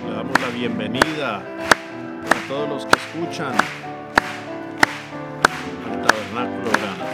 Le damos la bienvenida a todos los que escuchan al Tabernáculo Orana.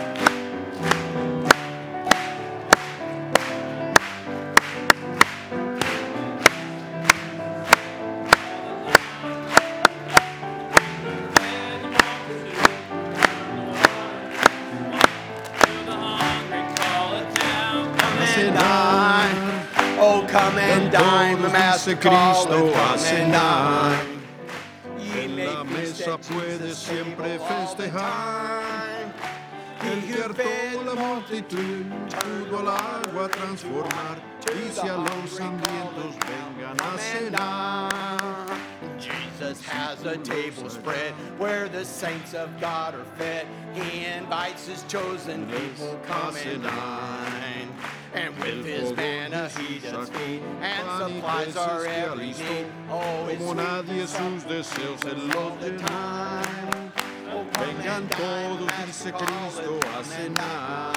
Come and dine, the Master Cristo calleth, a come and cenar. dine. En la mesa puedes siempre festejar. El que hartó la multitud pudo al agua transformar. Dice a los hambrientos vengan a cenar. Jesus has a table spread where the saints of God are fed. He invites his chosen people, come and dine. And with his manna he does feed and supplies our every need. Oh, it's Como nadie sus deseos en los llena. Vengan todos, dice Cristo, a cenar.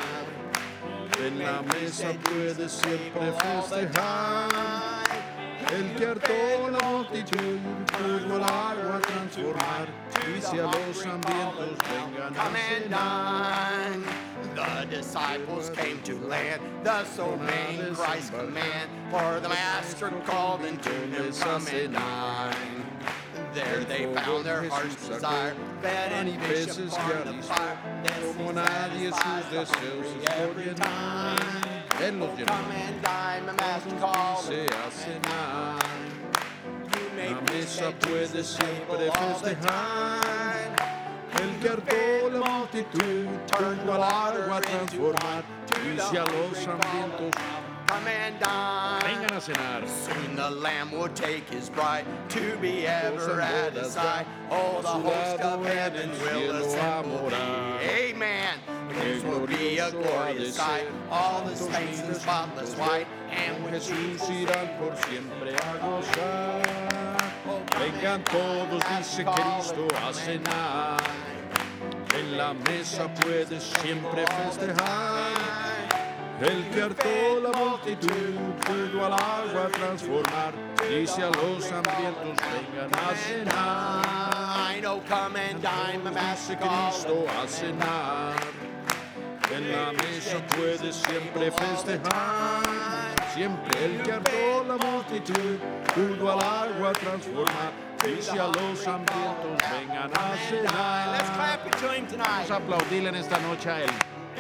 En la mesa puedes siempre festejar. El que hartó la multitud pudo al agua transformar. Dice a los hambrientos vengan a come and cenar. dine. The disciples came to land, thus obeying Christ's command. For the Master called unto them, come and dine. There they found their heart's desire, fed and fish upon the fire. Como nadie sus deseos Every time. Él los Come llenó. and dine, the Master called. Se a cenar. You may La be mesa at puede Jesus' siempre table all the festejar. time. El que hartó la multitud pudo al agua transformar. Dice a los hambrientos Come and dine. vengan a cenar. Soon the Lamb will take his bride to be ever at his side. Oh, the host of heaven will assemble. Amen. This will be a glorious sight. All the saints in spotless white. And when Jesús Jesus irán por siempre a gozar. Vengan todos, dice Cristo, a cenar. En la mesa puedes siempre festejar. El que hartó la multitud pudo al agua transformar. Dice a los hambrientos vengan a cenar. I know, come and dine, my Master Dice Cristo a cenar. En la mesa puedes siempre festejar. Siempre el que hartó la multitud pudo al agua transformar. Dice a los hambrientos vengan a Let's cenar. clap it to him tonight. Vamos a aplaudirle en esta noche a él.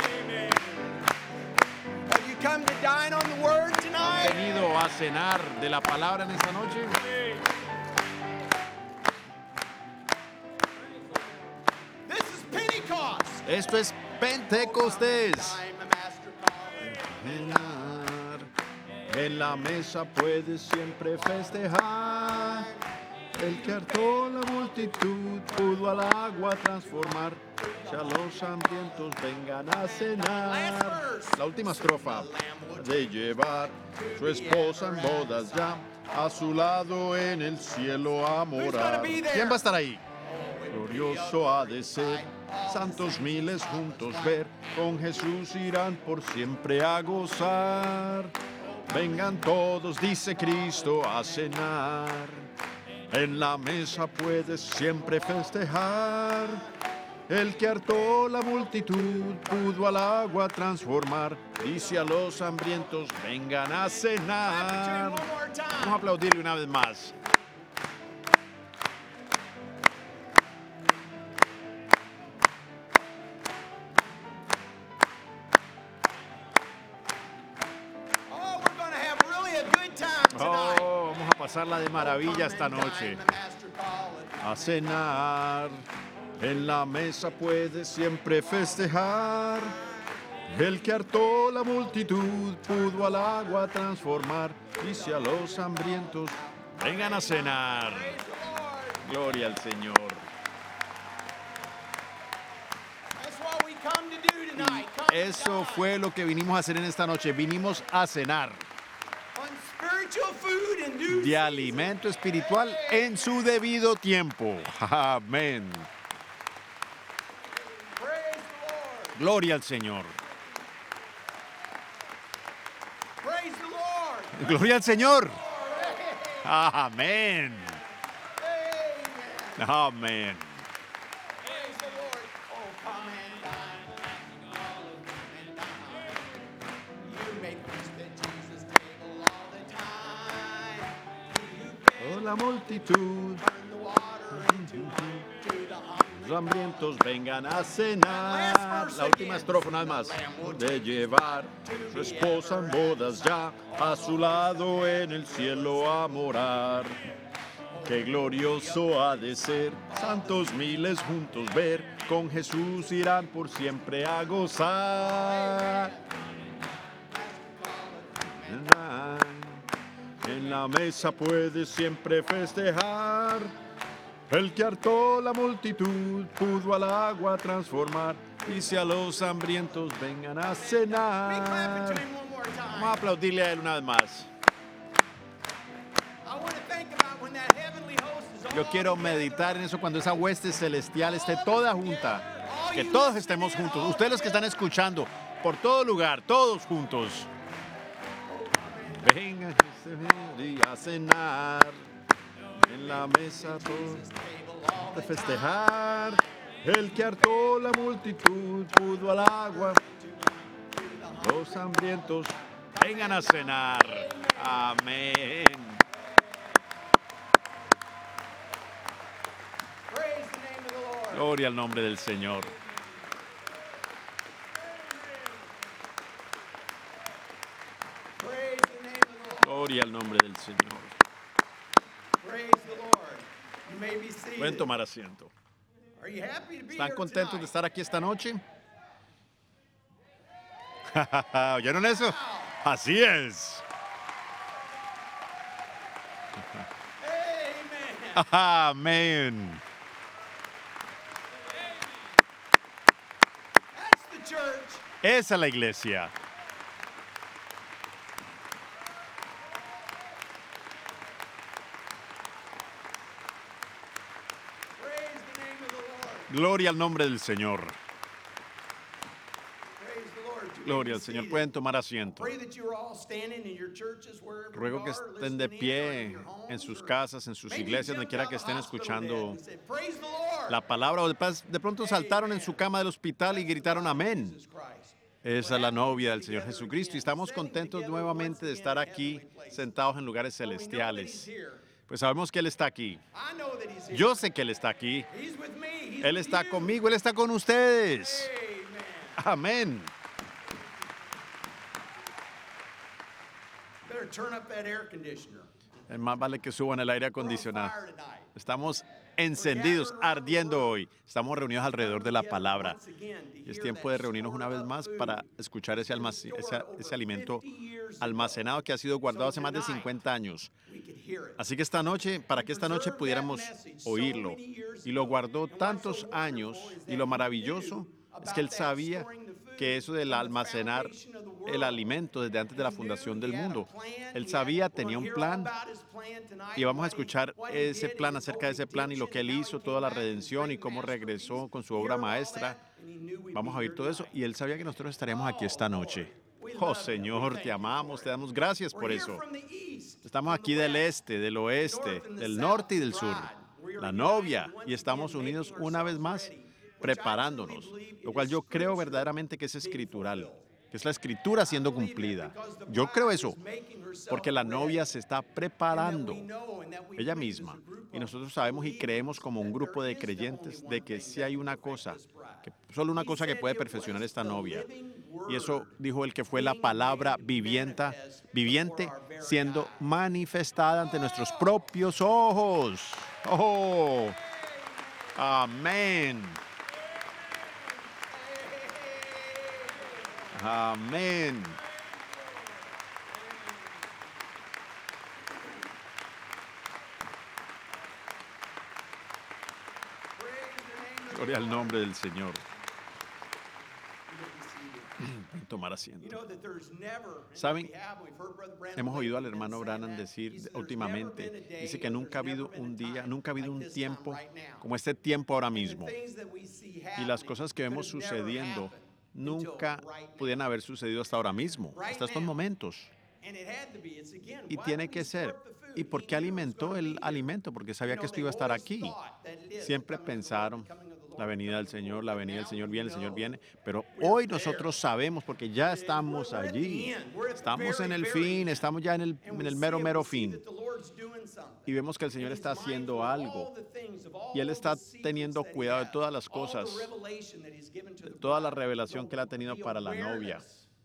Have you come to dine on the word ¿Han tonight? venido a cenar de la palabra en esta noche? This is Pentecost. Esto es Pentecostés. Dine, my Master calleth. Cenar. En la mesa puedes siempre festejar. El que hartó la multitud pudo al agua transformar. Si a los hambrientos vengan a cenar. La última estrofa. De llevar su esposa en bodas ya. A su lado en el cielo a morar. ¿Quién va a estar ahí? Glorioso ha de ser, santos miles juntos ver, con Jesús irán por siempre a gozar. Vengan todos, dice Cristo, a cenar. En la mesa puedes siempre festejar. El que hartó la multitud pudo al agua transformar. Dice a los hambrientos, vengan a cenar. One more time. Vamos a aplaudirle una vez más. Oh, we're going to have really a good time tonight. Oh, vamos a pasarla de maravilla esta Come and noche. dine, the Master calleth. A cenar. En la mesa puedes siempre festejar. El que hartó la multitud pudo al agua transformar. Dice a los hambrientos, vengan a cenar. Gloria al Señor. That's what we come to do tonight. Come to Eso dine fue lo que vinimos a hacer en esta noche. Vinimos a cenar on spiritual food and due de alimento espiritual en su debido tiempo. Amén. Praise the Lord. Gloria al Señor. Praise the Lord. Gloria al Señor. Amén. Amen. Amén. Praise the Lord. Oh, come and dine. Oh, come and dine. You make feast at Jesus' table all the time. You Oh, la multitud, turn the water into wine to the hungry. los hambrientos vengan a cenar. La última estrofa, una vez más. De llevar su esposa en bodas ya, a su lado en el cielo a morar. Qué glorioso ha de ser, santos miles juntos ver, con Jesús irán por siempre a gozar. En la mesa puedes siempre festejar. El que hartó la multitud pudo al agua transformar. Y si a los hambrientos vengan a Be clapping cenar. to him one more time. Vamos a aplaudirle a él una vez más. I want to think about when that heavenly host is all Yo quiero together. meditar en eso cuando esa hueste celestial esté toda junta. Que todos estemos juntos. Ustedes los que están escuchando, por todo lugar, todos juntos. Vengan y a cenar. En la mesa todos de festejar. El que hartó la multitud pudo al agua. Los hambrientos vengan a cenar. Amén. Praise the name of the Lord. Gloria al nombre del Señor. Praise the name of the Lord. Gloria al nombre del Señor. Praise the Lord. You may be seated. Pueden tomar asiento. Are you happy to be ¿Están here contentos de tonight? estar aquí esta noche? ¿Oyeron eso? Así es. Amen. Amén. That's the church. Esa es la iglesia. Praise the name of the Lord. Gloria al nombre del Señor. Praise the Lord. You may Gloria be al Señor. seated. Pueden tomar asiento. Pray that you are all standing in your churches wherever you Ruego que are, estén de listening in, or in pie your homes, en sus or casas, en sus maybe you iglesias, donde jumped quiera out que of the estén hospital escuchando bed and said, "Praise the Lord." la palabra. O de pronto saltaron en su cama del hospital y gritaron amén. Jesus Christ. Esa es la novia del Señor Jesucristo. Y estamos contentos nuevamente de estar aquí sentados en lugares We know that He's celestiales. here. Pues sabemos que Él está aquí. I know that He's here. Yo sé que Él está aquí. He's with me. He's Él with está you. conmigo, Él está con ustedes. Amen. Amén. Better turn up that air conditioner. Es más vale que suban el aire We're on acondicionado. fire tonight. Estamos encendidos, ardiendo hoy. Estamos reunidos alrededor de la palabra. Y es tiempo de reunirnos una vez más para escuchar ese alimento almacenado que ha sido guardado hace más de 50 años. Así que esta noche, para que esta noche pudiéramos oírlo. Y lo guardó tantos años, y lo maravilloso es que Él sabía que eso del almacenar el alimento desde antes de la fundación del mundo. Él sabía, tenía un plan, y vamos a escuchar ese plan, acerca de ese plan y lo que Él hizo, toda la redención y cómo regresó con su obra maestra. Vamos a oír todo eso, y Él sabía que nosotros estaríamos aquí esta noche. Oh Señor, te amamos, te damos gracias por eso. Estamos aquí del este, del oeste, del norte y del sur, la novia, y estamos unidos una vez más preparándonos, lo cual yo creo verdaderamente que es escritural, que es la escritura siendo cumplida. Yo creo eso, porque la novia se está preparando ella misma, y nosotros sabemos y creemos como un grupo de creyentes de que sí hay una cosa, solo una cosa que puede perfeccionar esta novia, y eso dijo él, que fue la palabra viviente siendo manifestada ante nuestros propios ojos. Oh, amén. Amén. Gloria al nombre del Señor. Tomar asiento. ¿Saben? Hemos oído al hermano Branham decir últimamente, dice que nunca ha habido un día, nunca ha habido un tiempo como este tiempo ahora mismo. Y las cosas que vemos sucediendo nunca pudieran haber sucedido hasta ahora mismo, hasta estos momentos. Y tiene que ser, ¿Y por qué alimentó el alimento? Porque sabía que esto iba a estar aquí. Siempre pensaron, la venida del Señor, viene, el Señor viene. Pero hoy nosotros sabemos, porque ya estamos allí. Estamos en el fin, estamos ya en el mero fin. Y vemos que el Señor está haciendo algo. Y Él está teniendo cuidado de todas las cosas, de toda la revelación que Él ha tenido para la novia.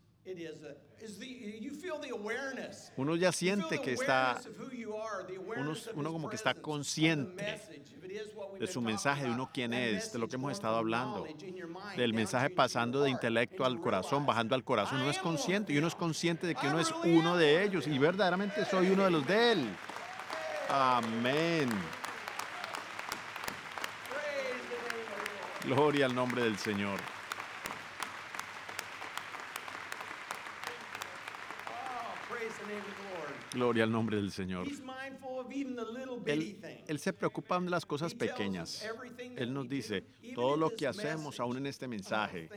Uno ya siente que está, uno como que está consciente de su mensaje, de uno quién es, de lo que hemos estado hablando, del mensaje pasando de intelecto al corazón, bajando al corazón. Uno es consciente y uno es consciente de que uno es uno de ellos y verdaderamente soy uno de los de Él. Amén. Gloria al nombre del Señor. Gloria al nombre del Señor. Él se preocupa de las cosas pequeñas. Él nos dice, todo lo que hacemos aún en este mensaje,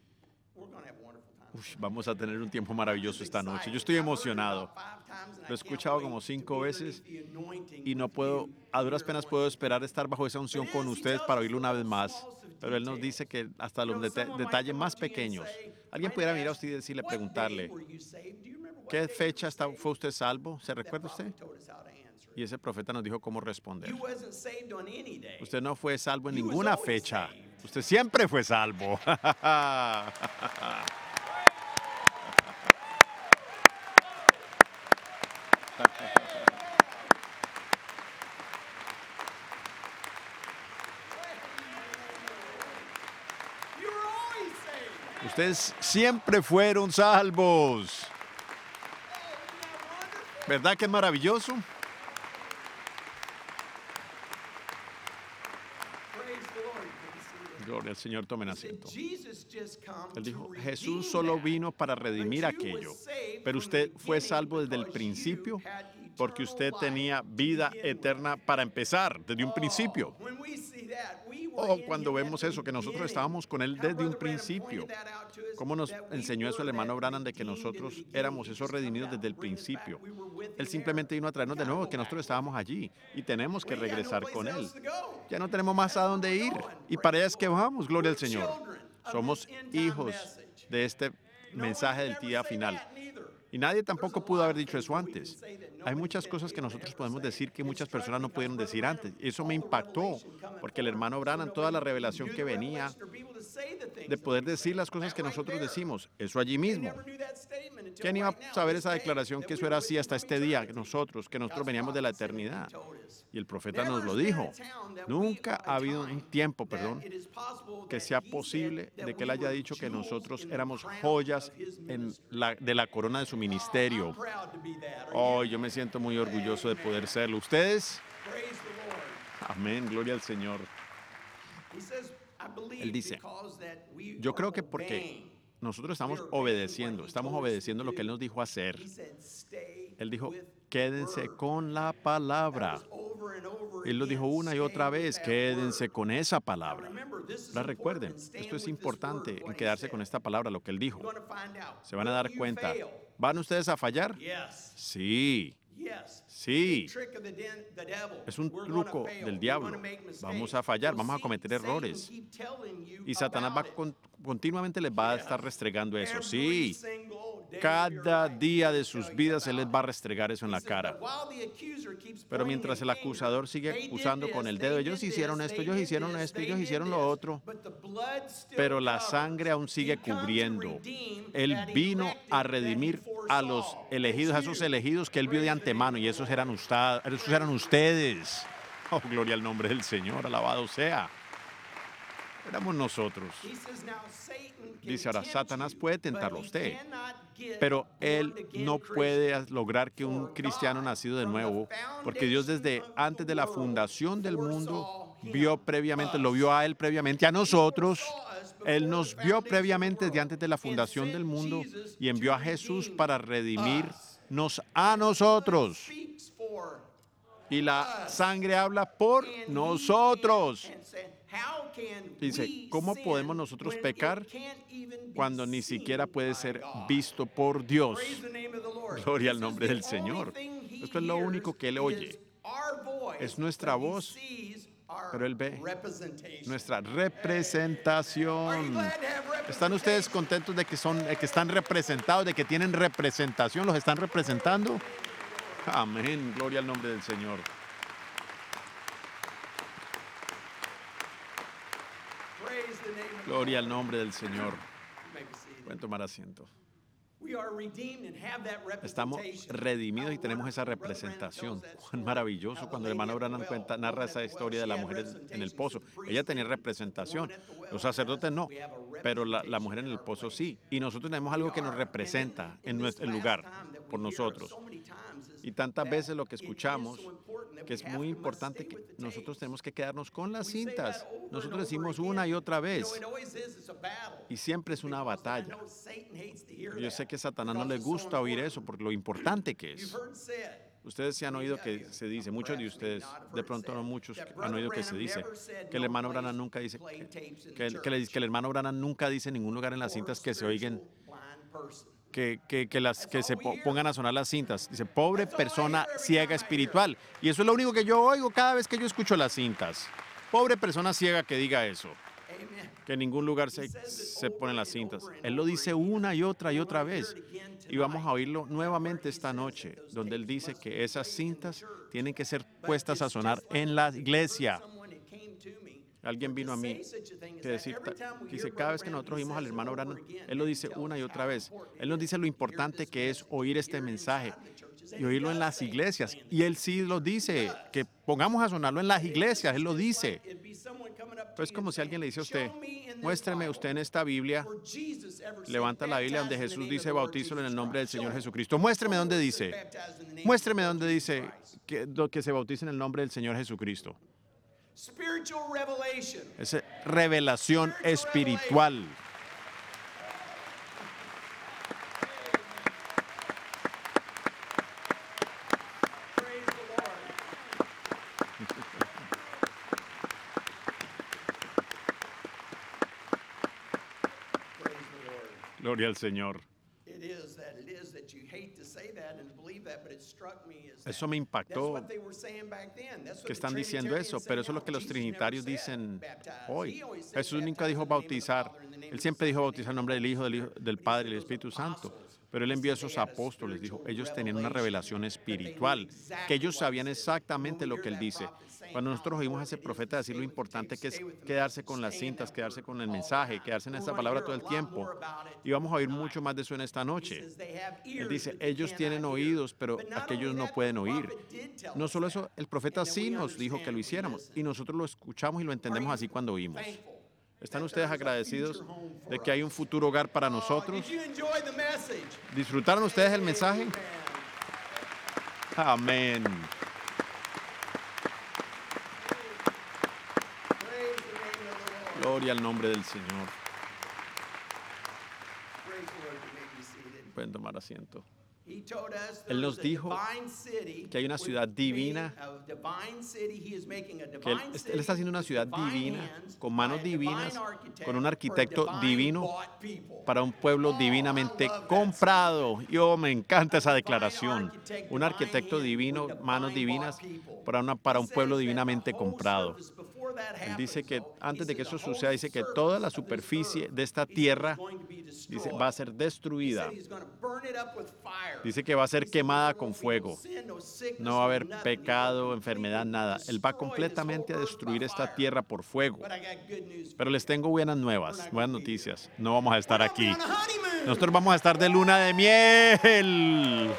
vamos a tener un tiempo maravilloso esta noche. Yo estoy emocionado. Lo he escuchado como 5 veces y no puedo, a duras penas puedo esperar estar bajo esa unción con ustedes para oírlo una vez más. Pero Él nos dice que hasta los detalles más pequeños. Alguien pudiera mirar a usted y decirle, preguntarle, ¿qué fecha fue usted salvo? ¿Se recuerda usted? Y ese profeta nos dijo cómo responder. Usted no fue salvo en ninguna fecha. Usted siempre fue salvo. Ustedes siempre fueron salvos. ¿Verdad que es maravilloso? Gloria al Señor, tomen asiento. Él dijo, Jesús solo vino para redimir aquello, pero usted fue salvo desde el principio porque usted tenía vida eterna para empezar, desde un principio. Cuando vemos eso, que nosotros estábamos con Él desde un principio. ¿Cómo nos enseñó eso el hermano Branham de que nosotros éramos esos redimidos desde el principio? Él simplemente vino a traernos de nuevo, que nosotros estábamos allí y tenemos que regresar con Él. Ya no tenemos más a dónde ir y para allá es que vamos, gloria al Señor. Somos hijos de este mensaje del día final. Y nadie tampoco pudo haber dicho eso antes. Hay muchas cosas que nosotros podemos decir que muchas personas no pudieron decir antes. Eso me impactó, porque el hermano Branham, toda la revelación que venía, de poder decir las cosas que nosotros decimos, eso allí mismo. ¿Quién iba a saber esa declaración que eso era así hasta este día, que nosotros veníamos de la eternidad? Y el profeta nos lo dijo. Nunca ha habido un tiempo, que sea posible de que Él haya dicho que nosotros éramos joyas de la corona de su ministerio. Yo me siento muy orgulloso de poder serlo. ¿Ustedes? Amén, gloria al Señor. Él dice, yo creo que porque nosotros estamos obedeciendo lo que Él nos dijo hacer. Él dijo, quédense con la palabra. Él lo dijo una y otra vez, quédense con esa palabra. La recuerden, esto es importante, en quedarse con esta palabra, lo que Él dijo. Se van a dar cuenta. ¿Van ustedes a fallar? Sí. Sí. Es un truco del diablo. Vamos a fallar, vamos a cometer errores. Y Satanás continuamente les va a estar restregando eso. Sí. Cada día de sus vidas Él les va a restregar eso en la cara. Pero mientras el acusador sigue acusando con el dedo, ellos hicieron esto, ellos hicieron lo otro. Pero la sangre aún sigue cubriendo. Él vino a redimir a los elegidos, a esos elegidos que Él vio de antemano, y esos eran ustedes. Oh, gloria al nombre del Señor, alabado sea. Éramos nosotros. Dice ahora, Satanás puede tentarlo a usted, pero él no puede lograr que un cristiano nacido de nuevo, porque Dios desde antes de la fundación del mundo lo vio a Él previamente, a nosotros. Él nos vio previamente desde antes de la fundación del mundo y envió a Jesús para redimirnos a nosotros. Y la sangre habla por nosotros. Dice, ¿cómo podemos nosotros pecar cuando ni siquiera puede ser visto por Dios? Gloria al nombre del Señor. Esto es lo único que Él oye. Es nuestra voz, pero Él ve nuestra representación. ¿Están ustedes contentos de que están representados, de que tienen representación? ¿Los están representando? Amén. Gloria al nombre del Señor. Gloria al nombre del Señor. Pueden tomar asiento. Estamos redimidos y tenemos esa representación. Cuán maravilloso cuando el hermano Branham narra esa historia de la mujer en el pozo. Ella tenía representación. Los sacerdotes no, pero la mujer en el pozo sí. Y nosotros tenemos algo que nos representa en nuestro lugar, por nosotros. Y tantas veces lo que escuchamos, que es muy importante que nosotros tenemos que quedarnos con las cintas. Nosotros decimos una y otra vez. Y siempre es una batalla. Yo sé que a Satanás no le gusta oír eso por lo importante que es. Ustedes se han oído que se dice, muchos de ustedes, de pronto no muchos, han oído que se dice que el hermano Branham nunca dice, que el hermano Branham nunca dice en ningún lugar en las cintas que se oigan, que se pongan a sonar las cintas. Dice, pobre persona ciega espiritual. Y eso es lo único que yo oigo cada vez que yo escucho las cintas. Pobre persona ciega que diga eso. Que en ningún lugar se ponen las cintas. Él lo dice una y otra vez. Y vamos a oírlo nuevamente esta noche, donde Él dice que esas cintas tienen que ser puestas a sonar en la iglesia. Alguien vino a mí que dice, cada vez que nosotros oímos al hermano Branham, Él lo dice una y otra vez. Él nos dice lo importante que es oír este mensaje y oírlo en las iglesias. Y Él sí lo dice, que pongamos a sonarlo en las iglesias. Él lo dice. Pues como si alguien le dice a usted, muéstreme usted en esta Biblia, levanta la Biblia donde Jesús dice, bautízalo en el nombre del Señor Jesucristo. Muéstreme dónde dice que se bautice en el nombre del Señor Jesucristo. Es revelación espiritual. Gloria al Señor. Eso me impactó, que están diciendo eso, pero eso es lo que los trinitarios dicen hoy. Jesús nunca dijo bautizar. Él siempre dijo bautizar en nombre del Hijo, del Padre y del Espíritu Santo. Pero Él envió a esos apóstoles, dijo, ellos tenían una revelación espiritual, que ellos sabían exactamente lo que Él dice. Cuando nosotros oímos a ese profeta decir lo importante que es quedarse con las cintas, quedarse con el mensaje, quedarse en esa palabra todo el tiempo, y vamos a oír mucho más de eso en esta noche. Él dice, ellos tienen oídos, pero aquellos no pueden oír. No solo eso, el profeta sí nos dijo que lo hiciéramos, y nosotros lo escuchamos y lo entendemos así cuando oímos. ¿Están ustedes agradecidos de que hay un futuro hogar para nosotros? ¿Disfrutaron ustedes el mensaje? Amén. Gloria al nombre del Señor. Pueden tomar asiento. Él nos dijo que hay una ciudad divina, que él está haciendo una ciudad divina, con manos divinas, con un arquitecto divino, para un pueblo divinamente comprado. Yo me encanta esa declaración. Un arquitecto divino, manos divinas, para un pueblo divinamente comprado. Él dice que antes de que eso suceda, dice que toda la superficie de esta tierra va a ser destruida. Dice que va a ser quemada con fuego. No va a haber pecado, enfermedad, nada. Él va completamente a destruir esta tierra por fuego. Pero les tengo buenas nuevas, buenas noticias. No vamos a estar aquí. Nosotros vamos a estar de luna de miel.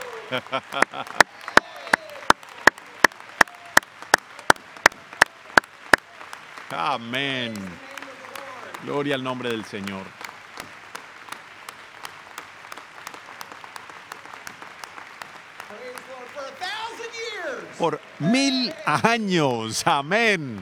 Amén. Gloria al nombre del Señor. Por 1000 años. Amén.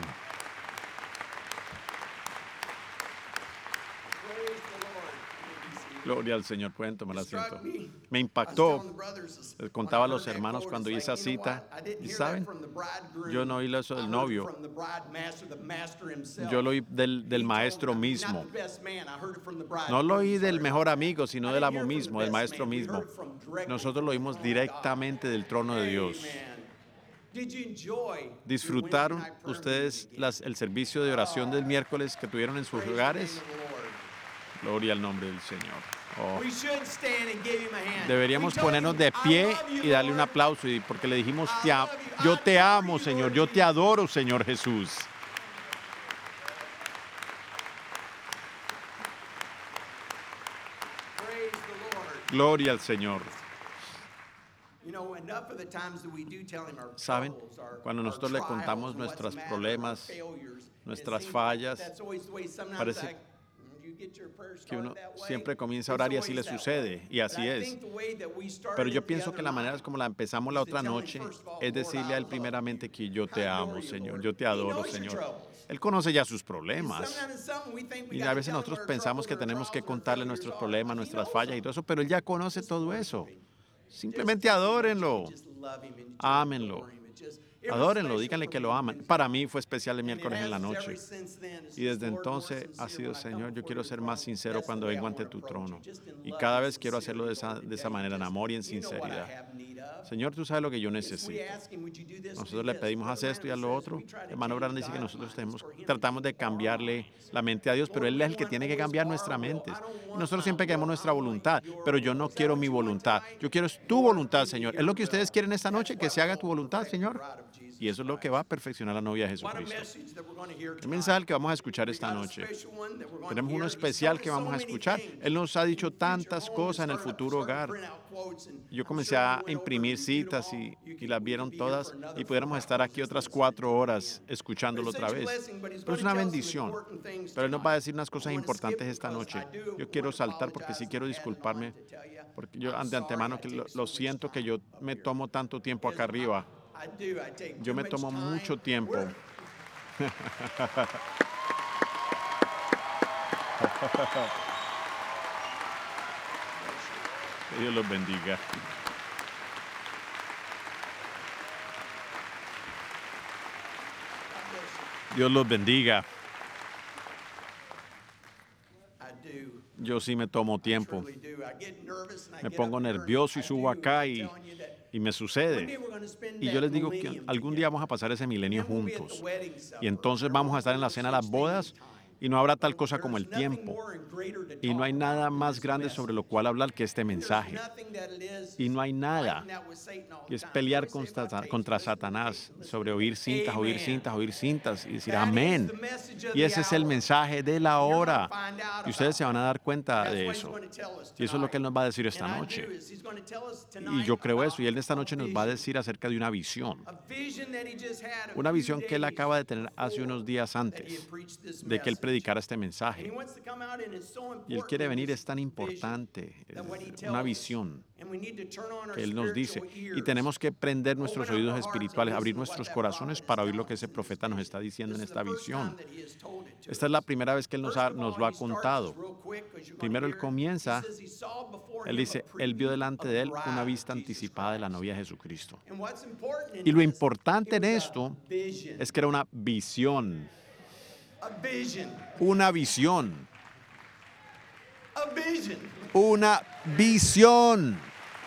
Gloria al Señor. Pueden tomar It struck asiento. me. Me I was telling impactó. the brothers Les when contaba a I los heard that hermanos chorus, cuando like, hice esa you know what? cita. I didn't ¿Y hear saben? that from the bridegroom. Yo no oí eso I del heard it novio. from the bride master, the master himself. Yo lo oí del He told maestro me, mismo. not the best man, I heard it from the No lo oí bridegroom's del heart. mejor amigo, sino I del didn't amo hear it from the mismo, del best maestro man. We mismo. heard it from directly Nosotros from lo the oímos throne of God. directamente del trono de Dios. Amen. Did you enjoy your Wednesday ¿Disfrutaron night prayer ustedes meeting again? el servicio de oración del miércoles que tuvieron en sus Praise the hogares? name of the Lord. Gloria al nombre del Señor. Oh. We should stand and give him a hand. Deberíamos We told ponernos him, de "I pie love you, y darle un Lord. aplauso porque le dijimos, I love you. yo I te adore amo, you, Señor, Lord yo te Jesus." adoro, Señor Jesús. Praise the Lord. Gloria al Señor. You know, enough of the times that we do tell him our ¿Saben? troubles, our Cuando nosotros le trials, contamos and what's nuestros the matter, problemas, our failures, and it nuestras seems fallas, like that's always the way sometimes parece like, you get your prayer que uno started that way. siempre comienza a It's orar y así le always that sucede, way. y así But I es. think the way that we started Pero yo it the pienso other que la manera night como la empezamos la is to otra tell him, noche first of all, es Lord, decirle I a él love primeramente you. que yo I te adore amo, you, Señor, Lord. yo te He adoro, knows your Señor. troubles. Él conoce ya sus And problemas. sometimes it's something we think we Y got a to veces tell him nosotros our pensamos que troubles, our tenemos que trials, our contarle failures nuestros are. problemas, He nuestras knows fallas y them. todo eso, pero él ya conoce Just todo worship eso. him. Simplemente adórenlo. Ámenlo. Adórenlo, díganle que lo aman. Para mí fue especial el miércoles en la noche. Y desde entonces ha sido, Señor, yo quiero ser más sincero cuando vengo ante tu trono. Y cada vez quiero hacerlo de esa manera, en amor y en sinceridad. Señor, tú sabes lo que yo necesito. Nosotros le pedimos hacer esto y a lo otro. Hermano Brandon dice que nosotros tratamos de cambiarle la mente a Dios, pero Él es el que tiene que cambiar nuestra mente. Y nosotros siempre queremos nuestra voluntad, pero yo no quiero mi voluntad. Yo quiero tu voluntad, Señor. ¿Es lo que ustedes quieren esta noche? Que se haga tu voluntad, Señor. Y eso es lo que va a perfeccionar la novia de Jesucristo. El mensaje que vamos a escuchar esta noche. Tenemos uno especial que vamos a escuchar. Él nos ha dicho tantas cosas en el futuro hogar. Yo comencé a imprimir citas y las vieron todas y pudiéramos estar aquí otras 4 horas escuchándolo otra vez. Pero es una bendición. Pero Él nos va a decir unas cosas importantes esta noche. Yo quiero saltar porque sí quiero disculparme, porque yo de antemano que lo siento que yo me tomo tanto tiempo acá arriba. Yo me tomo mucho tiempo. Que Dios los bendiga. Dios los bendiga. Yo sí me tomo tiempo. Me pongo nervioso y subo acá y me sucede. Y yo les digo que algún día vamos a pasar ese milenio juntos. Y entonces vamos a estar en la cena de las bodas y no habrá tal cosa como el tiempo. Y no hay nada más grande sobre lo cual hablar que este mensaje. Y no hay nada que es pelear contra Satanás sobre oír cintas, oír cintas, oír cintas y decir amén. Y ese es el mensaje de la hora. Y ustedes se van a dar cuenta de eso. Y eso es lo que Él nos va a decir esta noche. Y yo creo eso. Y Él esta noche nos va a decir acerca de una visión. Una visión que Él acaba de tener hace unos días antes de que Él predicara este mensaje. Y Él quiere venir, es tan importante, una visión que Él nos dice. Y tenemos que prender nuestros oídos espirituales, abrir nuestros corazones para oír lo que ese profeta nos está diciendo en esta visión. Esta es la primera vez que Él nos lo ha contado. Primero Él comienza, Él dice, Él vio delante de Él una vista anticipada de la novia de Jesucristo. Y lo importante en esto es que era una visión. Una visión. Una visión.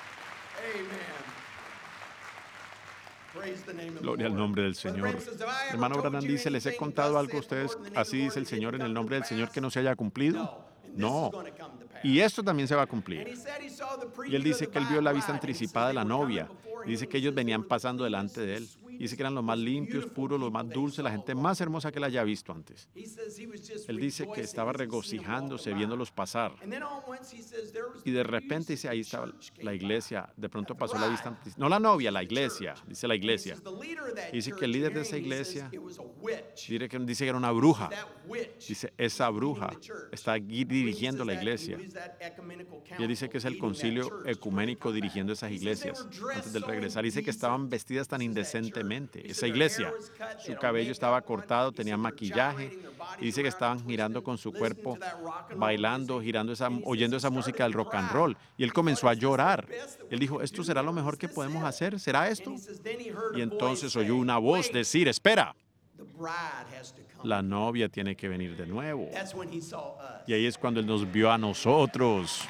Gloria al nombre del Señor. Hermano Branham dice, ¿les he contado algo a ustedes? Así dice el Señor en el nombre del Señor que no se haya cumplido. No. Y esto también se va a cumplir. Y él dice que él vio la vista anticipada de la novia. Y dice que ellos venían pasando delante de él. Y dice que eran los más limpios, puros, los más dulces, la gente más hermosa que él haya visto antes. Él dice que estaba regocijándose viéndolos pasar. Y de repente dice, ahí estaba la iglesia. De pronto pasó la vista anticipada. No la novia, la iglesia. Dice la iglesia. Y dice que el líder de esa iglesia dice que era una bruja. Dice, esa bruja está dirigiendo la iglesia. Y él dice que es el concilio ecuménico dirigiendo esas iglesias antes del regresar. Dice que estaban vestidas tan indecentemente. Esa iglesia, su cabello estaba cortado, tenía maquillaje Y dice que estaban girando con su cuerpo, bailando, oyendo esa música del rock and roll. Y él comenzó a llorar. Él dijo, ¿esto será lo mejor que podemos hacer? ¿Será esto? Y entonces oyó una voz decir, espera, la novia tiene que venir de nuevo. Y ahí es cuando él nos vio a nosotros.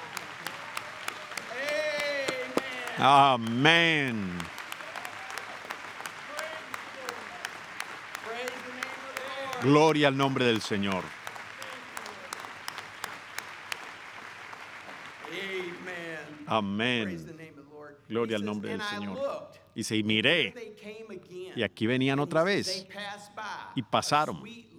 Amén. Gloria al nombre del Señor. Amén. Gloria al nombre del Señor. Y se miré, y aquí venían otra vez, y pasaron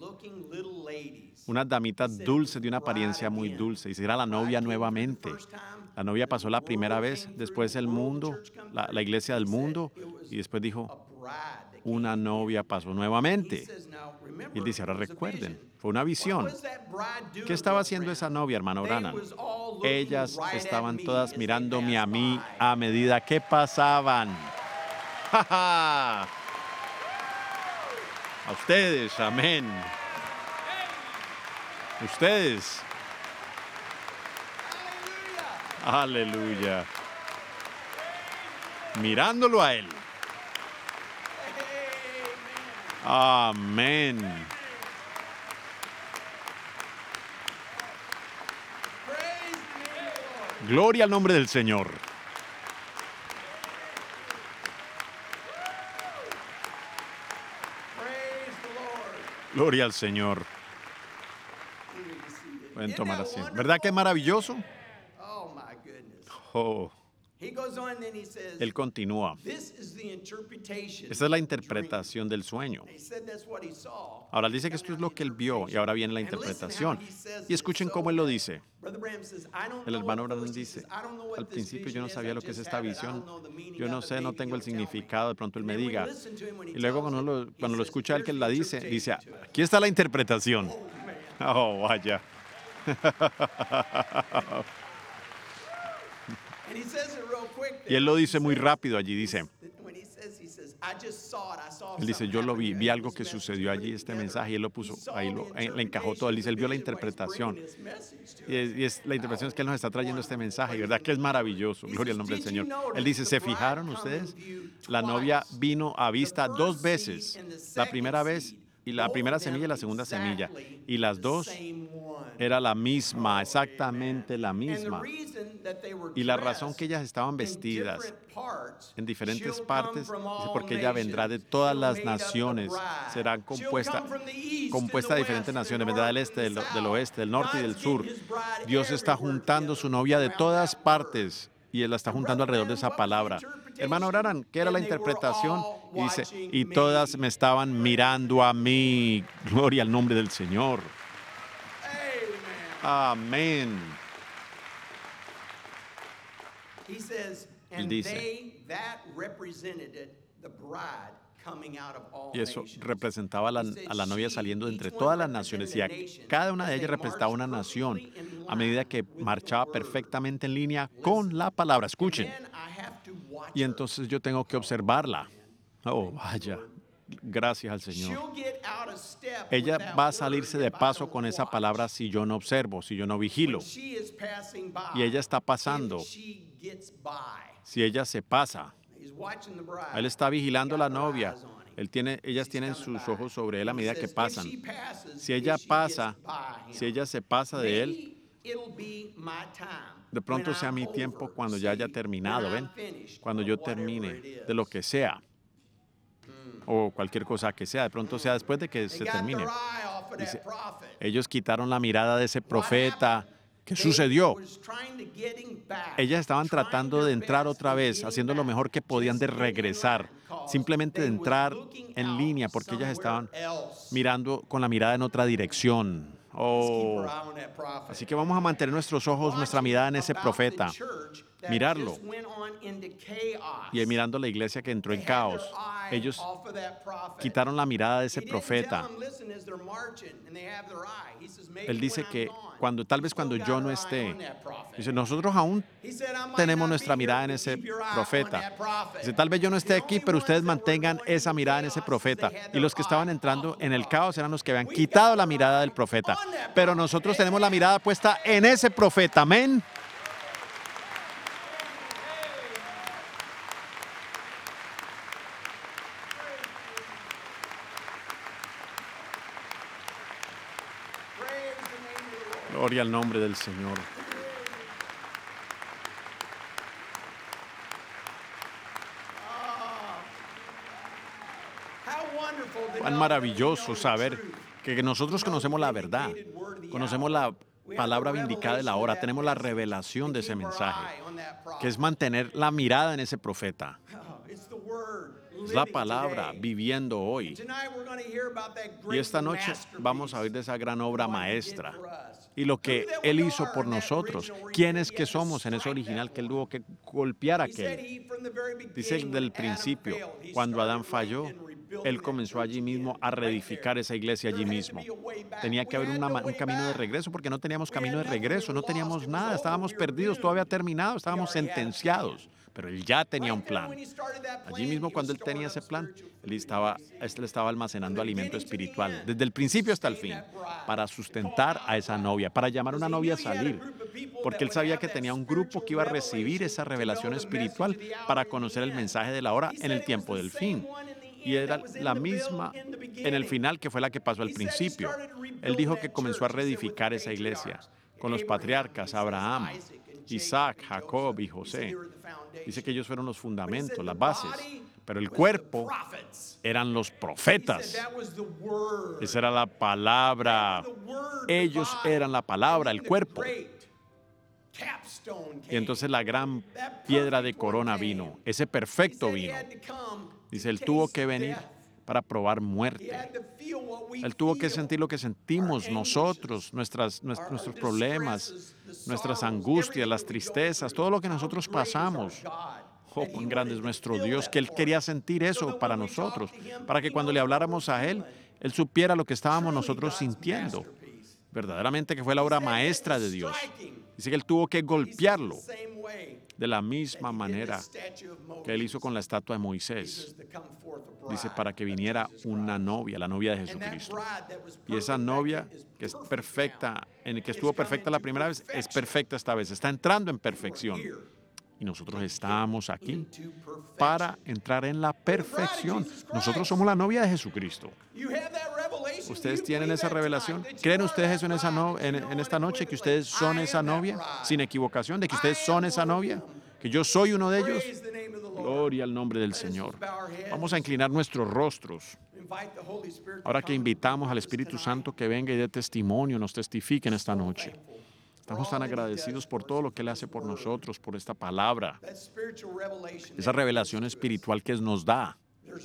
unas damitas dulces, de una apariencia muy dulce, y era la novia nuevamente. La novia pasó la primera vez, después el mundo, la iglesia del mundo, y después dijo, una novia pasó nuevamente. Y él dice, ahora recuerden, fue una visión. ¿Qué estaba haciendo esa novia, hermano Branham? Ellas estaban todas mirándome a mí a medida que pasaban. A ustedes, amén. Ustedes. Aleluya. Mirándolo a él. Amén. Gloria al nombre del Señor. Gloria al Señor. Pueden tomar asiento. ¿Verdad que es maravilloso? Oh. Él continúa. Esta es la interpretación del sueño. Ahora él dice que esto es lo que él vio y ahora viene la interpretación. Y escuchen cómo él lo dice. El hermano Branham dice, al principio yo no sabía lo que es esta visión. Yo no sé, no tengo el significado, de pronto él me diga. Y luego cuando lo escucha él que él la dice, aquí está la interpretación. Oh, vaya. Y él lo dice muy rápido allí, dice. Él dice, yo lo vi algo que sucedió allí, este mensaje, y él lo puso, ahí le encajó todo. Él dice, él vio la interpretación. Y la interpretación es que él nos está trayendo este mensaje, y verdad que es maravilloso, gloria al nombre del Señor. Él dice, ¿se fijaron ustedes? La novia vino a vista 2 veces, la primera vez, y la primera semilla y la segunda semilla, y las dos era la misma, exactamente la misma. Y la razón que ellas estaban vestidas en diferentes partes es porque ella vendrá de todas las naciones, serán compuesta de diferentes naciones, vendrá del este, del oeste, del norte y del sur. Dios está juntando su novia de todas partes y Él la está juntando alrededor de esa palabra. Hermano Branham, ¿qué era la interpretación? Y dice, y todas me estaban mirando a mí. Gloria al nombre del Señor. Amén. Él dice, y eso representaba a la novia saliendo de entre todas las naciones, y cada una de ellas representaba una nación a medida que marchaba perfectamente en línea con la palabra. Escuchen. Y entonces yo tengo que observarla. Oh, vaya. Gracias al Señor. Ella va a salirse de paso con esa palabra si yo no observo, si yo no vigilo. Y ella está pasando. Si ella se pasa, él está vigilando a la novia. Ellas tienen sus ojos sobre él a medida que pasan. Si ella se pasa de él, de pronto sea mi tiempo cuando ya haya terminado, ¿ven? Cuando yo termine de lo que sea, o cualquier cosa que sea, de pronto sea después de que se termine. Dice, ellos quitaron la mirada de ese profeta. ¿Qué sucedió? Ellas estaban tratando de entrar otra vez, haciendo lo mejor que podían de regresar, simplemente de entrar en línea, porque ellas estaban mirando con la mirada en otra dirección. Oh. Así que vamos a mantener nuestros ojos, nuestra mirada en ese profeta. mirarlo y mirando la iglesia que entró en caos. Ellos quitaron la mirada de ese profeta. Él dice que tal vez cuando yo no esté, dice, nosotros aún tenemos nuestra mirada en ese profeta. Dice, tal vez yo no esté aquí, pero ustedes mantengan esa mirada en ese profeta. Y los que estaban entrando en el caos eran los que habían quitado la mirada del profeta. Pero nosotros tenemos la mirada puesta en ese profeta. Amén. Gloria al nombre del Señor. Cuán maravilloso saber que nosotros conocemos la verdad, conocemos la palabra vindicada de la hora, tenemos la revelación de ese mensaje, que es mantener la mirada en ese profeta. Es la palabra viviendo hoy. Y esta noche vamos a oír de esa gran obra maestra y lo que Él hizo por nosotros. ¿Quiénes que somos en ese original que Él tuvo que golpear a aquel? Dice del principio, cuando Adán falló, Él comenzó allí mismo a reedificar esa iglesia allí mismo. Tenía que haber un camino de regreso porque no teníamos camino de regreso, no teníamos nada, estábamos perdidos, todo había terminado, estábamos sentenciados. Pero Él ya tenía un plan. Allí mismo cuando Él tenía ese plan, Él estaba almacenando alimento espiritual, desde el principio hasta el fin, para sustentar a esa novia, para llamar a una novia a salir, porque Él sabía que tenía un grupo que iba a recibir esa revelación espiritual para conocer el mensaje de la hora en el tiempo del fin. Y era la misma en el final que fue la que pasó al principio. Él dijo que comenzó a reedificar esa iglesia con los patriarcas Abraham, Isaac, Jacob y José. Dice que ellos fueron los fundamentos, las bases, pero el cuerpo eran los profetas. Esa era la palabra. Ellos eran la palabra, el cuerpo. Y entonces la gran piedra de corona vino, ese perfecto vino. Dice, Él tuvo que venir para probar muerte. Él tuvo que sentir lo que sentimos nosotros, nuestros problemas, nuestras angustias, las tristezas, todo lo que nosotros pasamos. Oh, cuán grande es nuestro Dios, que Él quería sentir eso para nosotros, para que cuando le habláramos a Él, Él supiera lo que estábamos nosotros sintiendo. Verdaderamente que fue la obra maestra de Dios. Dice que Él tuvo que golpearlo de la misma manera que Él hizo con la estatua de Moisés. Dice, para que viniera una novia, la novia de Jesucristo. Y esa novia que es perfecta, que estuvo perfecta la primera vez, es perfecta esta vez, está entrando en perfección. Y nosotros estamos aquí para entrar en la perfección. Nosotros somos la novia de Jesucristo. ¿Ustedes tienen esa revelación? ¿Creen ustedes eso en esta noche, que ustedes son esa novia? Sin equivocación, de que ustedes son esa novia, que yo soy uno de ellos. Gloria al nombre del Señor. Vamos a inclinar nuestros rostros. Ahora que invitamos al Espíritu Santo que venga y dé testimonio, nos testifique en esta noche. Estamos tan agradecidos por todo lo que Él hace por nosotros, por esta palabra, esa revelación espiritual que nos da.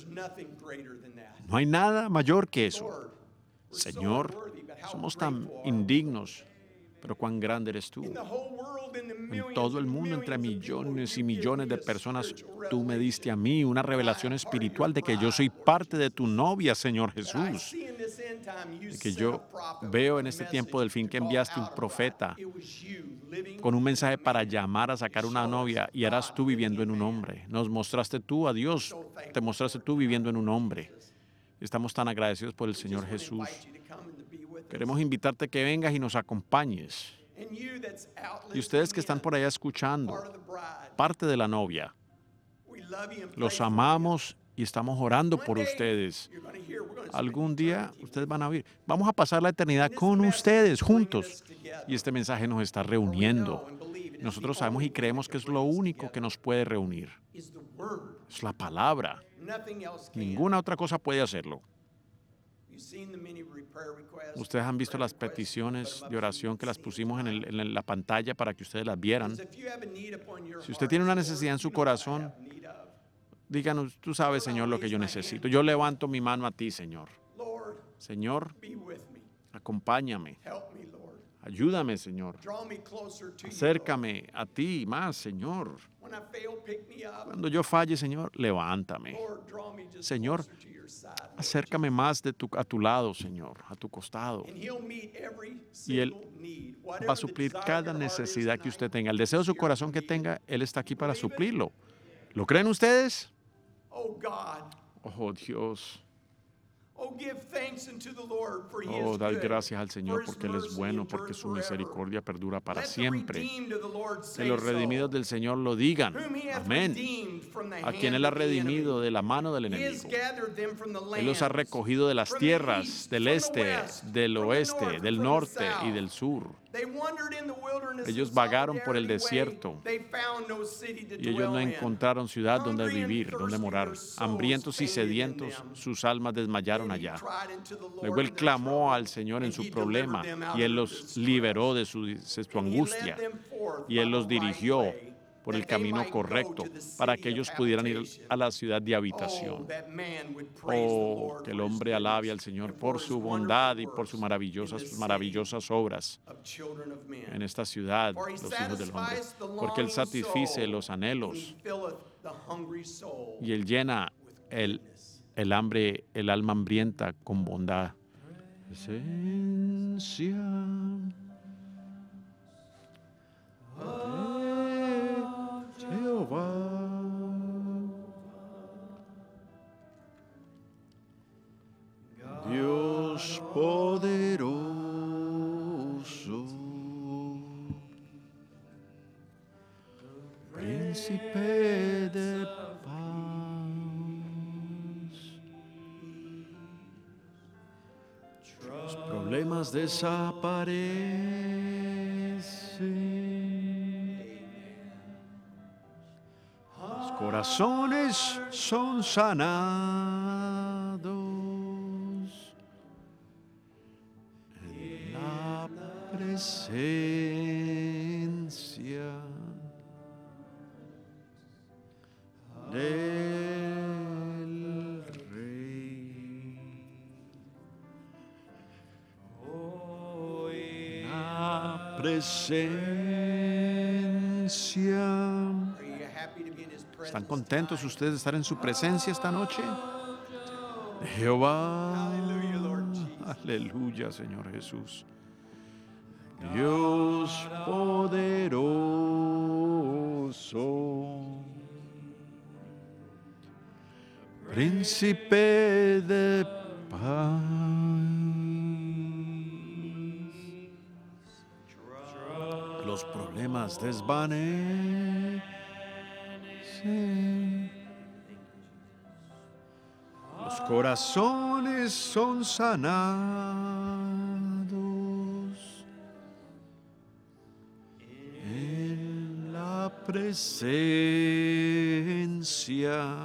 No hay nada mayor que eso. Señor, somos tan indignos, pero cuán grande eres tú. En todo el mundo, entre millones y millones de personas, tú me diste a mí una revelación espiritual de que yo soy parte de tu novia, Señor Jesús. De que yo veo en este tiempo del fin que enviaste un profeta con un mensaje para llamar a sacar una novia, y eras tú viviendo en un hombre. Nos mostraste tú a Dios, te mostraste tú viviendo en un hombre. Estamos tan agradecidos por el Señor Jesús. Queremos invitarte a que vengas y nos acompañes. Y ustedes que están por allá escuchando, parte de la novia, los amamos y estamos orando por ustedes. Algún día ustedes van a oír. Vamos a pasar la eternidad con ustedes juntos. Y este mensaje nos está reuniendo. Nosotros sabemos y creemos que es lo único que nos puede reunir. Es la palabra. Ninguna otra cosa puede hacerlo. Ustedes han visto las peticiones de oración que las pusimos en la pantalla para que ustedes las vieran. Si usted tiene una necesidad en su corazón, díganos, tú sabes, Señor, lo que yo necesito. Yo levanto mi mano a ti, Señor. Señor, acompáñame, Ayúdame, Señor. Draw me closer to you. Acércame a ti más, Señor. When I fail, pick me up. Cuando yo falle, Señor, levántame. Lord, draw me just Señor, closer to your side. Lord acércame más a tu lado, Señor, a tu costado. Jesus. And he'll meet every Y Él single need. va a Whatever the suplir desire cada of your heart is necesidad que usted tonight. tenga. El deseo de su corazón que tenga, Él está aquí para suplirlo. ¿Lo creen ustedes? Oh God. Oh, Dios. Oh, give thanks unto the Lord, for he Oh, is dad good, gracias al for Señor his porque Él es mercy bueno, endureth porque su forever. misericordia perdura para Let the siempre. redeemed of the Lord Que say los so, redimidos del Señor lo digan. whom he hath Amén. redeemed from the A quien hand Él ha of the enemy. redimido de la mano del He has enemigo. gathered them from the Él los ha lands, recogido de las from the tierras, east, del from the este, west, del from the oeste, north, del from the norte y south. del sur. They wandered in the wilderness Ellos in vagaron por el solidarity way. desierto. They found no city to Y ellos no dwell in. encontraron ciudad donde Hungry and vivir, donde thirsty, morar. their souls Hambrientos y fainted in sedientos, them. sus almas desmayaron Then he allá. cried unto the Lord Luego Él in their clamó trouble, al Señor en and su he problema delivered them out y Él of los their distress. liberó de su And he led angustia them forth y Él by los the right dirigió way, por el that they camino might go correcto to the para city que of ellos pudieran ir habitation. a la ciudad de Oh, habitación. that man would praise the Oh, Lord que el for his hombre alabe al goodness Señor and por for his su wonderful bondad y por works sus in maravillosas, the maravillosas obras city of children of men. en esta ciudad, For he los hijos del hombre. satisfies the Porque Él longing satisfice soul, los and anhelos he filleth the hungry soul y Él llena with el goodness. hambre, el alma hambrienta con bondad. Presencia de Jehová. Dios poderoso, príncipe de paz. Los problemas desaparecen. Los corazones son sanados. En la presencia del Rey. La presencia. Are you happy to be in his presence ¿Están contentos tonight? ustedes de estar en su presencia esta noche? Jehová. Hallelujah, Lord Jesus. Aleluya, Señor Jesús. Dios poderoso, príncipe de paz. Los problemas desvanecen. Los corazones son sanados en la presencia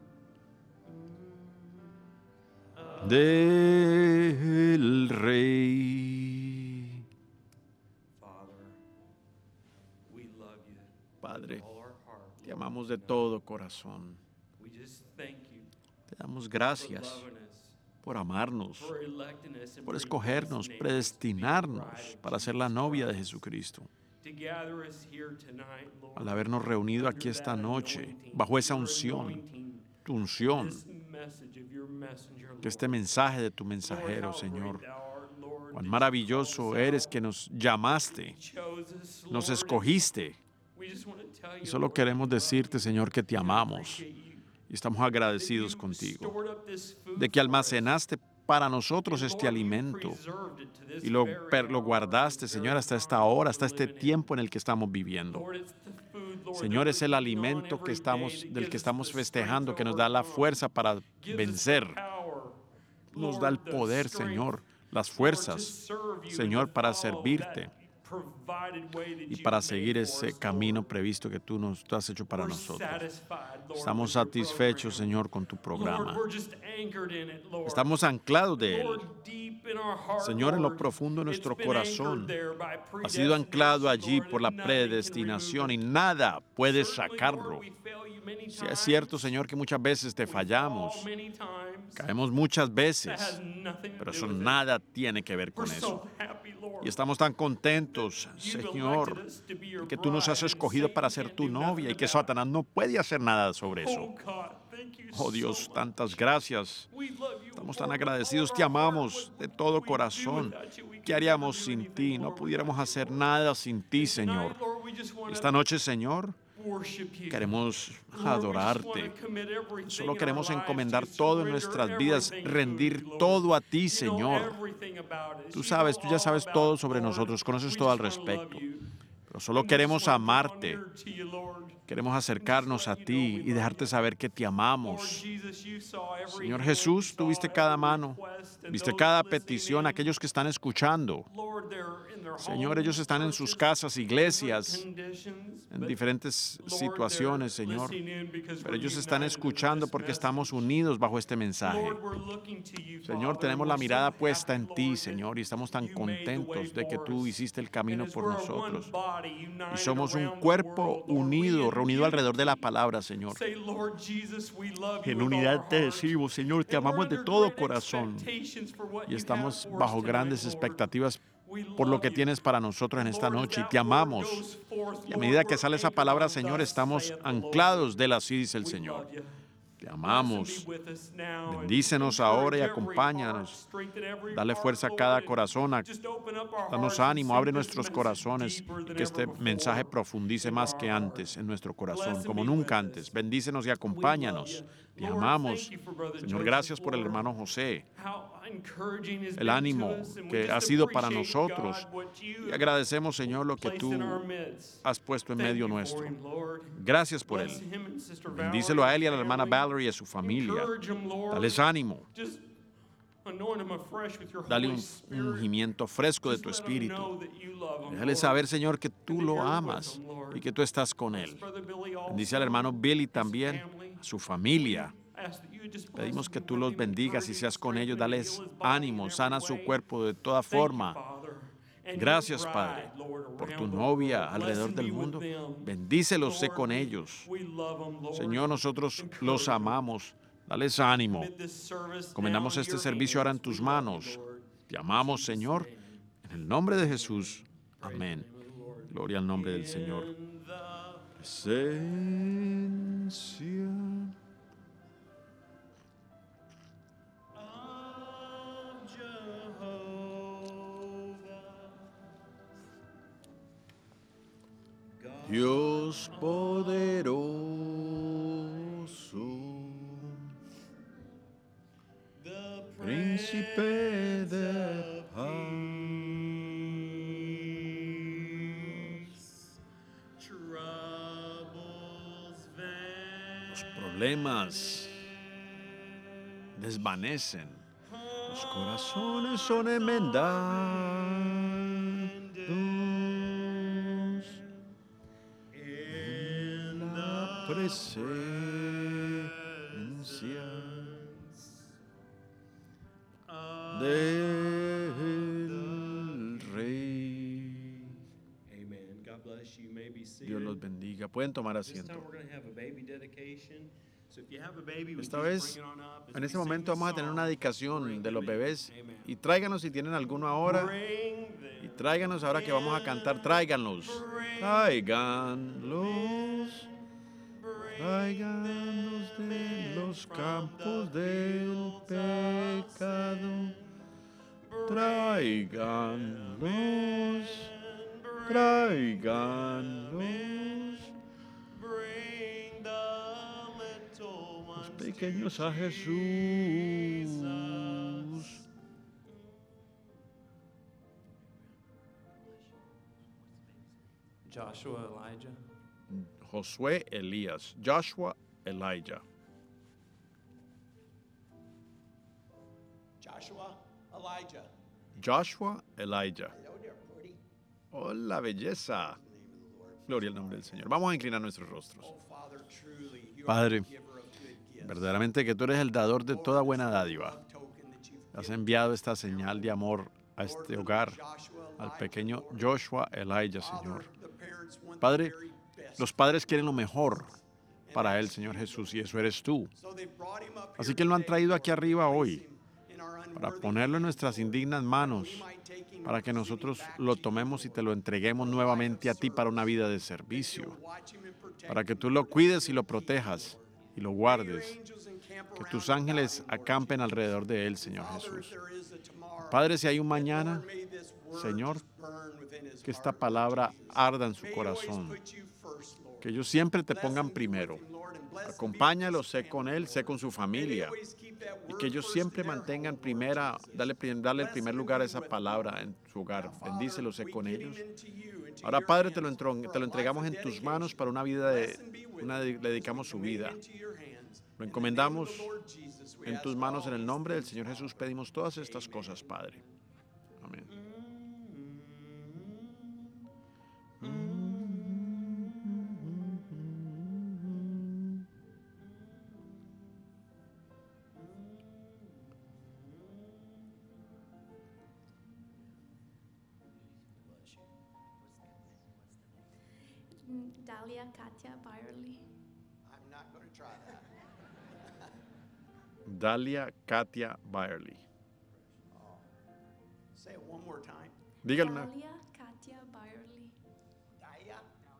del Rey. Father, we love you Padre, with all our heart. te amamos de todo corazón. We just thank you Te damos for gracias loving us, por amarnos, for electing us and por predestinating us escogernos, to be predestinarnos bride of para ser la Jesus novia de Christ. Jesucristo. To gather us here tonight, Lord, Al habernos reunido aquí under esta that noche, anointing, bajo esa your unción, anointing, tu unción, this message of your messenger, que este Lord. mensaje de tu Lord, mensajero, how Señor, great thou art, Lord, cuán that you maravilloso called us eres out, que nos llamaste, chose us, nos Lord, escogiste. we just want to tell you, Y solo Lord, queremos we love decirte, you, Señor, que te we amamos appreciate you, y estamos that agradecidos you contigo, stored up this food de que for us. almacenaste para nosotros And este Lord, you alimento preserved it to this y lo very lo hour, guardaste, this Señor, very hasta esta time hora, that hasta we're este living in. tiempo en el que estamos viviendo. Lord, it's the food, Lord, Señor, that es we're el eating on alimento every que day estamos, that del que gives us estamos the strength festejando, to que nos da la overcome, fuerza para gives us the vencer, power, nos Lord, da el the poder, strength, Señor, las Lord, to fuerzas, serve you Señor, and to para follow servirte that provided way that y you've para made seguir for ese us, camino Lord. previsto que tú has hecho para We're nosotros. satisfied, Lord, Estamos with your satisfechos, program. Señor, con tu Lord, programa. we're just anchored in it, Lord. Estamos anclados de él. Lord, deep in our heart, Señor, en lo Lord, profundo de nuestro it's been anchored corazón there by ha sido anclado predestination, allí Lord, por la and nothing can predestinación y remove it. nada puede Certainly, sacarlo. Lord, we fail you many Si es cierto, times. Señor, que muchas veces te We fallamos, fall many times. caemos muchas That veces, has nothing to pero do eso with it. nada tiene que ver We're con eso. so happy, Y estamos tan contentos, Señor, de que tú nos has escogido para ser tu novia y que Satanás no puede hacer nada sobre eso. Oh Dios, tantas gracias. Estamos tan agradecidos, te amamos de todo corazón. ¿Qué haríamos sin ti? No pudiéramos hacer nada sin ti, Señor. Esta noche, Señor, queremos adorarte. Solo queremos encomendar todo en nuestras vidas, rendir todo a ti, Señor. Tú sabes, tú ya sabes todo sobre nosotros, conoces todo al respecto. Pero solo queremos amarte. Queremos acercarnos a ti y dejarte saber que te amamos. Señor Jesús, tú viste cada mano, viste cada petición, aquellos que están escuchando. Señor, ellos están en sus casas, iglesias, en diferentes situaciones, Señor. Pero ellos están escuchando porque estamos unidos bajo este mensaje. Señor, tenemos la mirada puesta en ti, Señor, y estamos tan contentos de que tú hiciste el camino por nosotros. Y somos un cuerpo unido, reunido alrededor de la palabra, Señor. En unidad te decimos, Señor, te amamos de todo corazón. Y estamos bajo grandes expectativas por lo que tienes para nosotros en esta noche y te amamos. Y a medida que sale esa palabra, Señor, estamos anclados de él, así dice el Señor. Te amamos. Bendícenos ahora y acompáñanos. Dale fuerza a cada corazón. Danos ánimo, abre nuestros corazones y que este mensaje profundice más que antes en nuestro corazón, como nunca antes. Bendícenos y acompáñanos. Te amamos. Señor, gracias por el hermano José. El ánimo que ha sido para nosotros. Y agradecemos, Señor, lo que tú has puesto en medio nuestro. Gracias por él. Bendícelo a él y a la hermana Valerie y a su familia. Dales ánimo. Dale un ungimiento fresco de tu espíritu. Déjale saber, Señor, que tú lo amas y que tú estás con él. Bendice al hermano Billy también, a su familia. Pedimos que tú los bendigas y seas con ellos. Dales ánimo, sana su cuerpo de toda forma. Gracias, Padre, por tu novia alrededor del mundo. Bendícelos, sé con ellos. Señor, nosotros los amamos. Dales ánimo. Encomendamos este servicio ahora en tus manos. Te amamos, Señor. En el nombre de Jesús. Amén. Gloria al nombre del Señor. Presencia. Dios poderoso, príncipe de paz, los problemas desvanecen, los corazones son enmendados. Presencia del Rey. Dios los bendiga. Pueden tomar asiento. Esta vez, en este momento, vamos a tener una dedicación de los bebés. Y tráiganos si tienen alguno ahora. Y tráiganos ahora que vamos a cantar. Tráiganlos. Tráiganlos. Tráiganos de los campos del pecado. Tráiganlos. Tráiganlos. Los pequeños a Jesús. Joshua, Elijah. Josué, Elías. Joshua, Elijah. Joshua, Elijah. Joshua, Elijah. Hello there, Purdy. Hola, belleza. Gloria al nombre del Señor. Vamos a inclinar nuestros rostros. Oh, Father, truly, you Padre, are the giver of good gifts. verdaderamente que tú eres el dador de toda buena dádiva. Love token that you've Has given. enviado esta señal de amor a Lord, este for hogar, Joshua, al Elijah, pequeño Lord. Joshua, Elijah, Father, Señor. the parents want the Padre, very best. los padres quieren lo mejor para él, Señor Jesús, y eso eres tú. So they brought him up Así here que lo han today, traído Lord, aquí arriba to place hoy him in our para ponerlo en nuestras indignas manos, para que nosotros lo tomemos y te lo entreguemos nuevamente a ti para una vida de servicio, para que tú lo cuides y lo protejas y lo guardes, que tus ángeles acampen alrededor de él, Señor Jesús. Padre, si hay un mañana, Señor, que esta palabra arda en su corazón, que ellos siempre te pongan primero. Acompáñalo, sé con él, sé con su familia, y que ellos siempre mantengan dale el primer lugar a esa palabra en su hogar. Bendícelo, sé con ellos. Ahora, Padre, te lo entregamos en tus manos para una vida le dedicamos su vida. Lo encomendamos en tus manos, en el nombre del Señor Jesús pedimos todas estas cosas, Padre. Amén. Dalia Katia Byerly. I'm not going to try that. Dalia Katia Byerly. Say it one more time. Dígalo una. Dalia Katia Byerly. Dalia.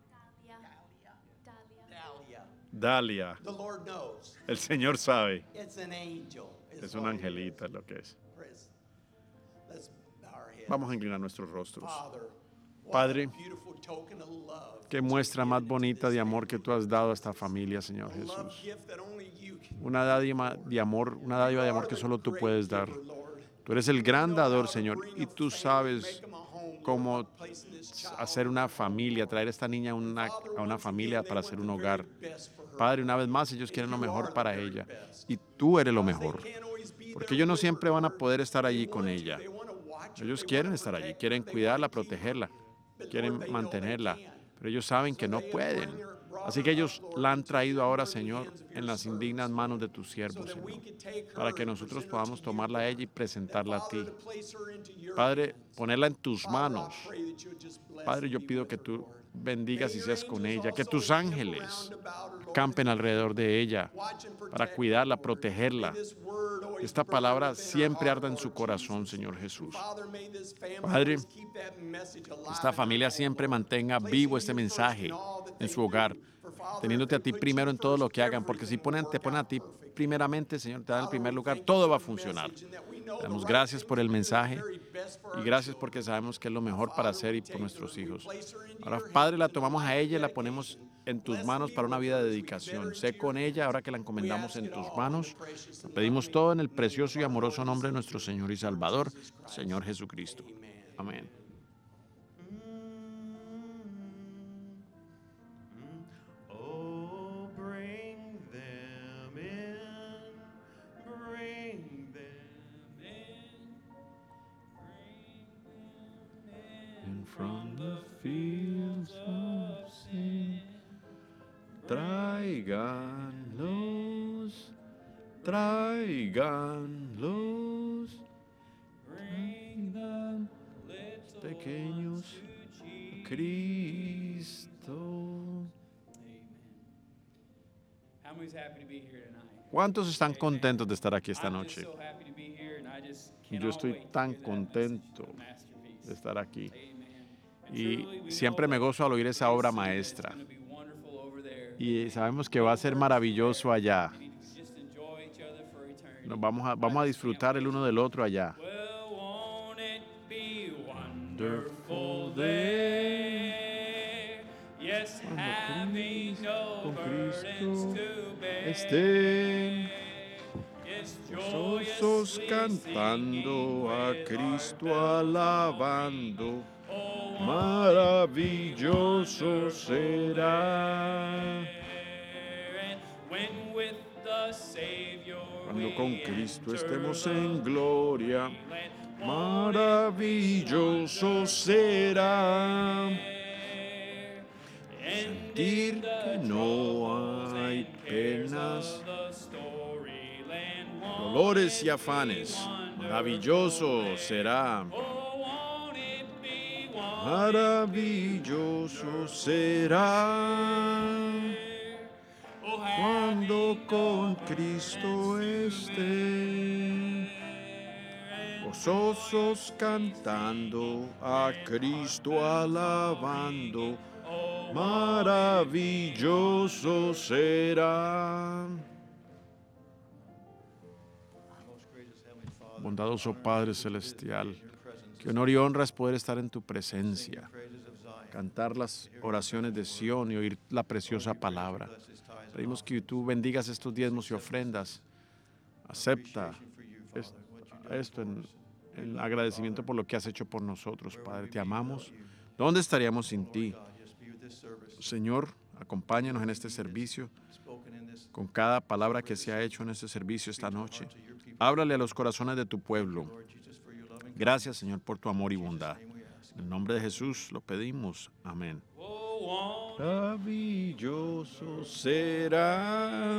Dalia. Dalia. The Lord knows. El Señor sabe. It's an angel. Es una angelita lo que es. Let's bow our heads. Vamos a inclinar nuestros rostros. Father, what Padre, a beautiful token of love. qué muestra más bonita de amor que tú has dado a esta familia, Señor A love Jesús. gift that only you can. Una dádiva de amor que solo tú puedes dar. Tú eres el gran dador, Señor, y tú sabes cómo hacer una familia, traer a esta niña a una familia para hacer un hogar. Padre, una vez más, ellos quieren lo mejor para ella, y tú eres lo mejor, porque ellos no siempre van a poder estar allí con ella. Ellos quieren estar allí, quieren cuidarla, protegerla, quieren mantenerla, pero ellos saben que no pueden. Así que ellos la han traído ahora, Señor, en las indignas manos de tus siervos, Señor, para que nosotros podamos tomarla a ella y presentarla a ti. Padre, ponerla en tus manos. Padre, yo pido que tú bendigas y seas con ella, que tus ángeles campen alrededor de ella para cuidarla, protegerla. Esta palabra siempre arda en su corazón, Señor Jesús. Padre, esta familia siempre mantenga vivo este mensaje en su hogar, teniéndote a ti primero en todo lo que hagan, porque si te ponen a ti primeramente, Señor, te dan el primer lugar, todo va a funcionar. Te damos gracias por el mensaje y gracias porque sabemos que es lo mejor para hacer y por nuestros hijos. Ahora, Padre, la tomamos a ella y la ponemos en tus manos para una vida de dedicación. Sé con ella ahora que la encomendamos en tus manos. Lo pedimos todo en el precioso y amoroso nombre de nuestro Señor y Salvador, Señor Jesucristo. Amén. Oh, bring them in, bring them in, And from the fields of sin, tráiganlos, traigan pequeños a Cristo. How many's happy to be here tonight? ¿Cuántos están contentos de estar aquí esta I'm noche? just so happy to be here, and I just Yo cannot estoy wait to tan hear that contento message, masterpiece. de estar aquí. Amen. And Y truly, we siempre know me that gozo al oír esa obra it's maestra. gonna be wonderful over there. Y sabemos que va a ser maravilloso allá. We need to just enjoy each other for eternity. Nos vamos a disfrutar el uno del otro allá. Well, won't it be wonderful there? Yes, having no con burdens Cristo to bear. estén Yes, gozosos joyously cantando a singing with Cristo our bells alabando. Oh, Maravilloso será and when with the Savior cuando con we Cristo enter estemos the en gloria. land. Maravilloso será sentir que no hay penas, dolores y afanes. Maravilloso será. Maravilloso será cuando con Cristo esté. gozosos cantando, a Cristo alabando, maravilloso será. Bondadoso Padre Celestial, qué honor y honra es poder estar en tu presencia, cantar las oraciones de Sión y oír la preciosa palabra. Pedimos que tú bendigas estos diezmos y ofrendas. Acepta esto en agradecimiento por lo que has hecho por nosotros, Padre. Te amamos. ¿Dónde estaríamos sin ti? Señor, acompáñanos en este servicio con cada palabra que se ha hecho en este servicio esta noche. Háblale a los corazones de tu pueblo. Gracias, Señor, por tu amor y bondad. En el nombre de Jesús lo pedimos. Amén. Maravilloso será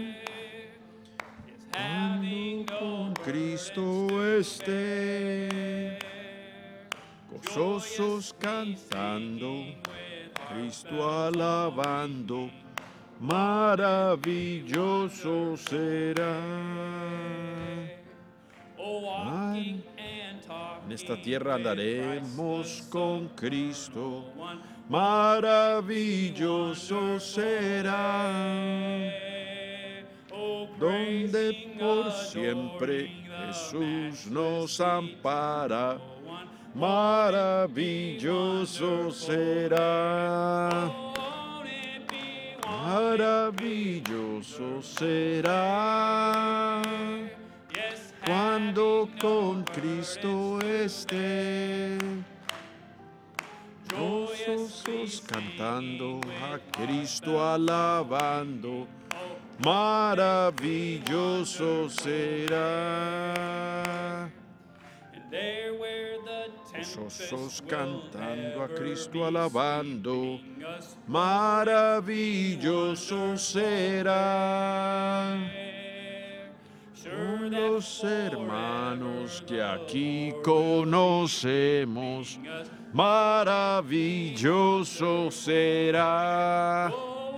cuando con Cristo esté, gozosos cantando, Cristo alabando, maravilloso será. En esta tierra andaremos con Cristo, maravilloso será, donde por siempre Jesús nos ampara, maravilloso será, maravilloso será, cuando con Cristo esté, gozosos cantando, a Cristo alabando, maravilloso será. Gozosos cantando, a Cristo alabando, maravilloso será. Con los hermanos que aquí conocemos, maravilloso será.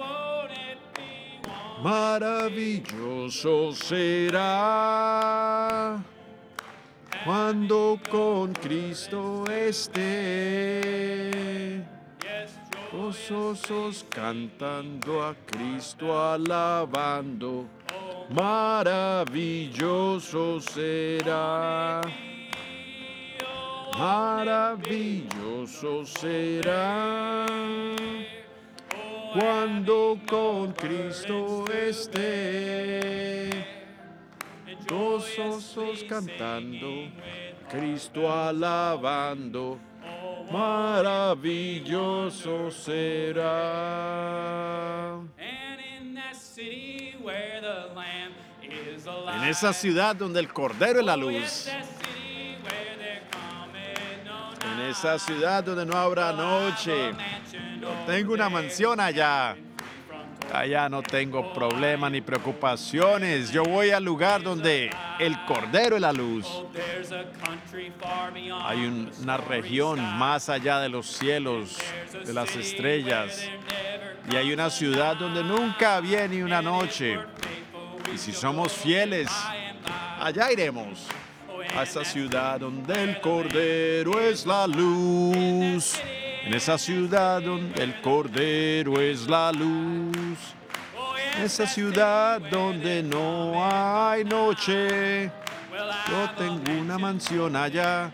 Maravilloso será cuando con Cristo esté, gozosos cantando, a Cristo alabando, maravilloso será, maravilloso será, cuando con Cristo esté, gozosos cantando, Cristo alabando, maravilloso será. En esa ciudad donde el Cordero es la luz, en esa ciudad donde no habrá noche, yo tengo una mansión allá. Allá no tengo problemas ni preocupaciones. Yo voy al lugar donde el Cordero es la luz. Hay una región más allá de los cielos, de las estrellas. Y hay una ciudad donde nunca viene una noche. Y si somos fieles, allá iremos. A esa ciudad donde el Cordero es la luz. En esa ciudad donde el Cordero es la luz. En esa ciudad donde no hay noche. Yo tengo una mansión allá.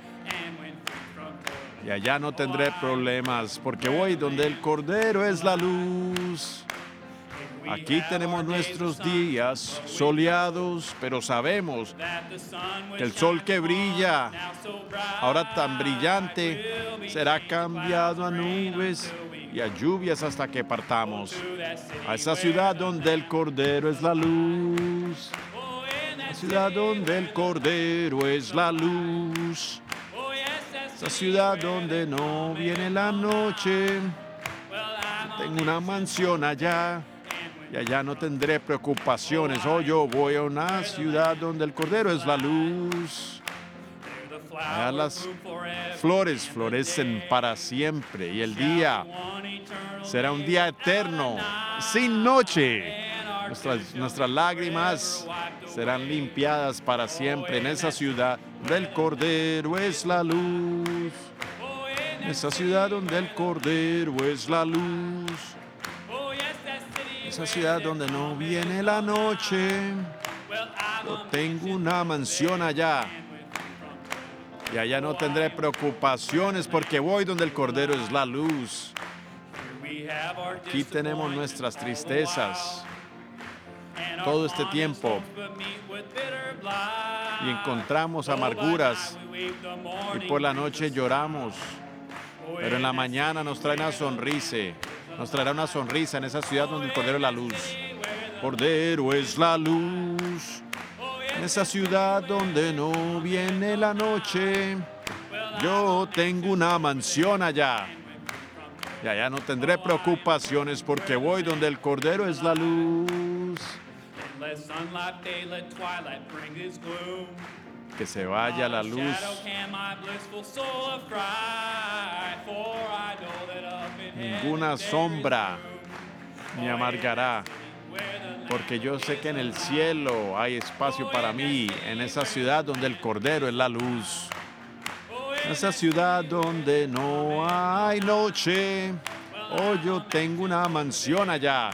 Y allá no tendré problemas porque voy donde el Cordero es la luz. Aquí tenemos nuestros días soleados, pero sabemos que el sol que brilla, ahora tan brillante, será cambiado a nubes y a lluvias hasta que partamos. A esa ciudad donde el Cordero es la luz. La ciudad donde el Cordero es la luz. Esa ciudad donde no viene la noche. Tengo una mansión allá. Y allá no tendré preocupaciones. Oh, yo voy a una ciudad donde el Cordero es la luz. Allá las flores florecen para siempre. Y el día será un día eterno, sin noche. Nuestras lágrimas serán limpiadas para siempre en esa ciudad donde el Cordero es la luz. En esa ciudad donde el Cordero es la luz. Esa ciudad donde no viene la noche. Yo tengo una mansión allá. Y allá no tendré preocupaciones porque voy donde el Cordero es la luz. Aquí tenemos nuestras tristezas todo este tiempo y encontramos amarguras y por la noche lloramos, pero en la mañana nos trae una sonrisa. Nos traerá una sonrisa en esa ciudad donde el Cordero es la luz. Cordero es la luz. En esa ciudad donde no viene la noche, yo tengo una mansión allá. Y allá no tendré preocupaciones porque voy donde el Cordero es la luz. Que se vaya la luz. Ninguna sombra me amargará. Porque yo sé que en el cielo hay espacio para mí, en esa ciudad donde el Cordero es la luz. En esa ciudad donde no hay noche, oh, yo tengo una mansión allá.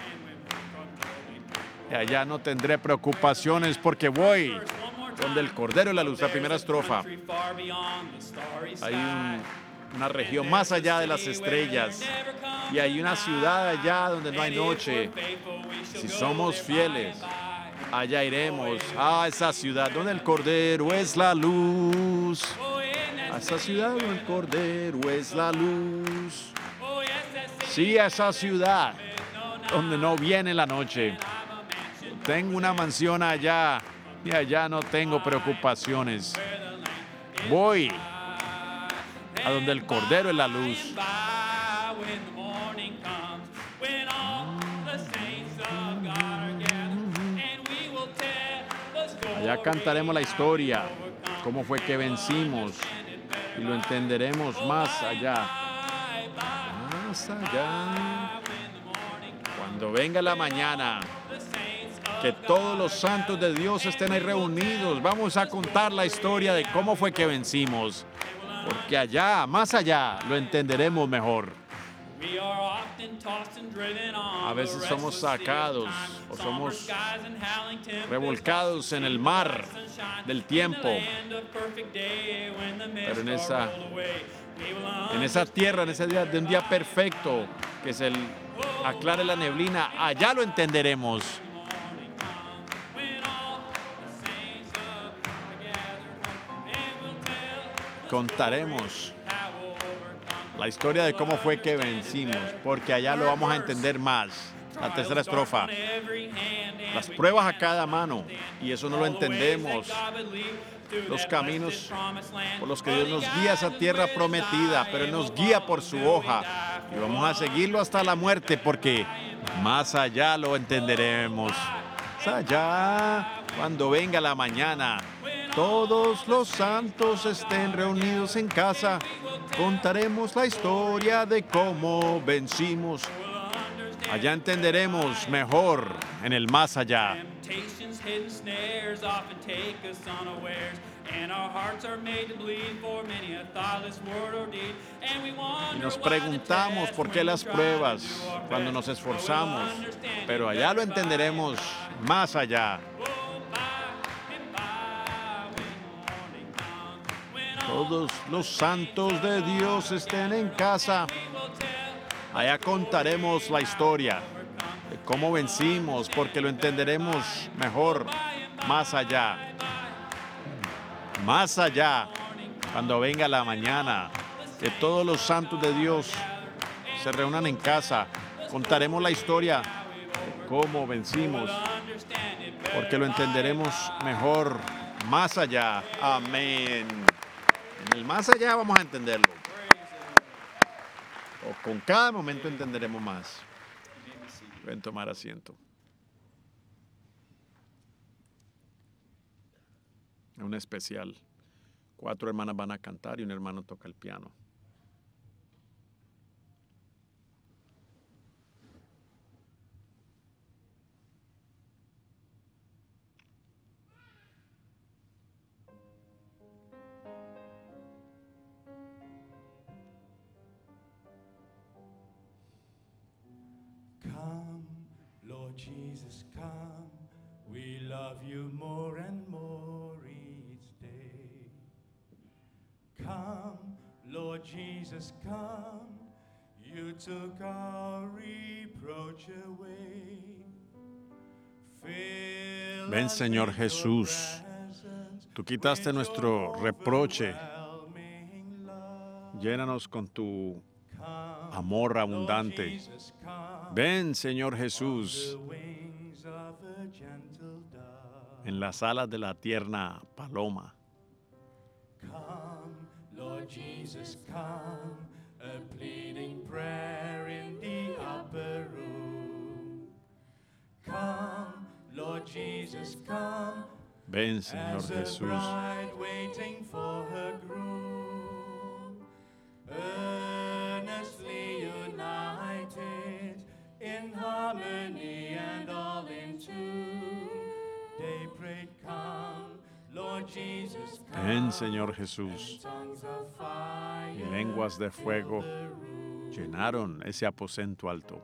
Y allá no tendré preocupaciones porque voy donde el Cordero es la luz. La primera estrofa. Hay una región más allá de las estrellas. Y hay una ciudad allá donde no hay noche. Si somos fieles, allá iremos a esa ciudad donde el Cordero es la luz. A esa ciudad donde el Cordero es la luz. Sí, a esa ciudad donde no viene la noche. Tengo una mansión allá y allá no tengo preocupaciones. Voy a donde el Cordero es la luz. Allá cantaremos la historia, cómo fue que vencimos y lo entenderemos más allá. Más allá. Cuando venga la mañana, que todos los santos de Dios estén ahí reunidos. Vamos a contar la historia de cómo fue que vencimos. Porque allá, más allá, lo entenderemos mejor. A veces somos sacados o somos revolcados en el mar del tiempo. Pero en esa tierra, en ese día de un día perfecto, que se aclare la neblina, allá lo entenderemos. Contaremos la historia de cómo fue que vencimos, porque allá lo vamos a entender más. La tercera estrofa. Las pruebas a cada mano, y eso no lo entendemos. Los caminos por los que Dios nos guía a esa tierra prometida, pero Él nos guía por su hoja. Y vamos a seguirlo hasta la muerte, porque más allá lo entenderemos. Más allá, cuando venga la mañana, todos los santos estén reunidos en casa, contaremos la historia de cómo vencimos. Allá entenderemos mejor en el más allá. Y nos preguntamos por qué las pruebas cuando nos esforzamos, pero allá lo entenderemos más allá. Todos los santos de Dios estén en casa. Allá contaremos la historia de cómo vencimos, porque lo entenderemos mejor más allá. Más allá, cuando venga la mañana, que todos los santos de Dios se reúnan en casa, contaremos la historia de cómo vencimos, porque lo entenderemos mejor más allá. Amén. En el más allá vamos a entenderlo. O con cada momento entenderemos más. Pueden tomar asiento. Un especial. 4 hermanas van a cantar y un hermano toca el piano. Come, Lord Jesus, come. You took our reproach away. Fill Ven, us Señor with your Jesús. presence, Tú quitaste with nuestro your reproche. overwhelming love. Llénanos con tu Come, amor Lord abundante. Jesus, come. Ven, Señor On Jesús, the wings of a gentle dove. en las alas de la tierna paloma. Come, Lord Jesus, come, a pleading prayer in the upper room. Come, Lord Jesus, come, Ven, Señor as a Jesús. bride waiting for her groom. Earnestly united in harmony and all in tune, they prayed, come, Lord Jesus, come. Ven, Señor Jesús. Tongues of fire Y lenguas de fuego fill the room. llenaron ese aposento alto.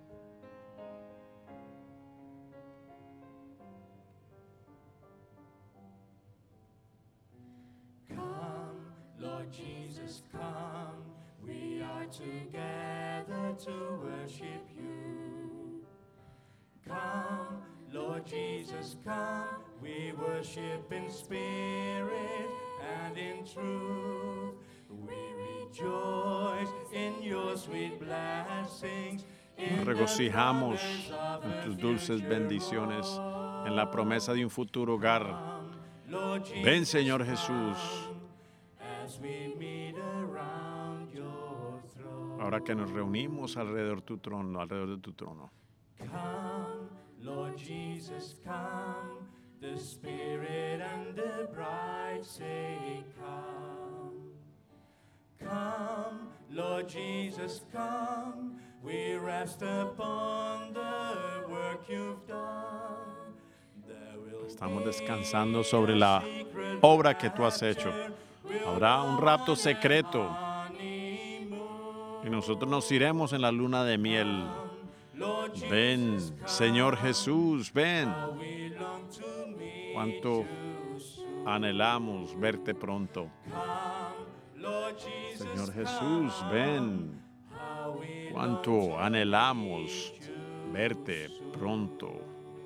Come, Lord Jesus, come. We are together to worship you. Come, Lord Jesus, come. We worship in spirit and in truth. We rejoice in your sweet blessings. Nos regocijamos en tus dulces bendiciones, en la promesa de un futuro hogar. Ven, Señor Jesús, As we meet around your throne. ahora que nos reunimos alrededor de tu trono. Come, Lord Jesus, come. The Spirit and the bride say, come. Come, Lord Jesus, come. We rest upon the work you've done. There will Estamos be descansando sobre la a secret obra que tú has hecho. rapture. We'll Habrá un rapto go on secreto an honeymoon. y nosotros nos iremos en la luna de miel. Lord Ven, Jesus, come. Señor Jesús, ven. We long to meet Cuánto you soon. anhelamos verte pronto. Come, Lord Jesus, Señor Jesús, come. ven. How we long Cuánto to anhelamos meet you verte soon. pronto.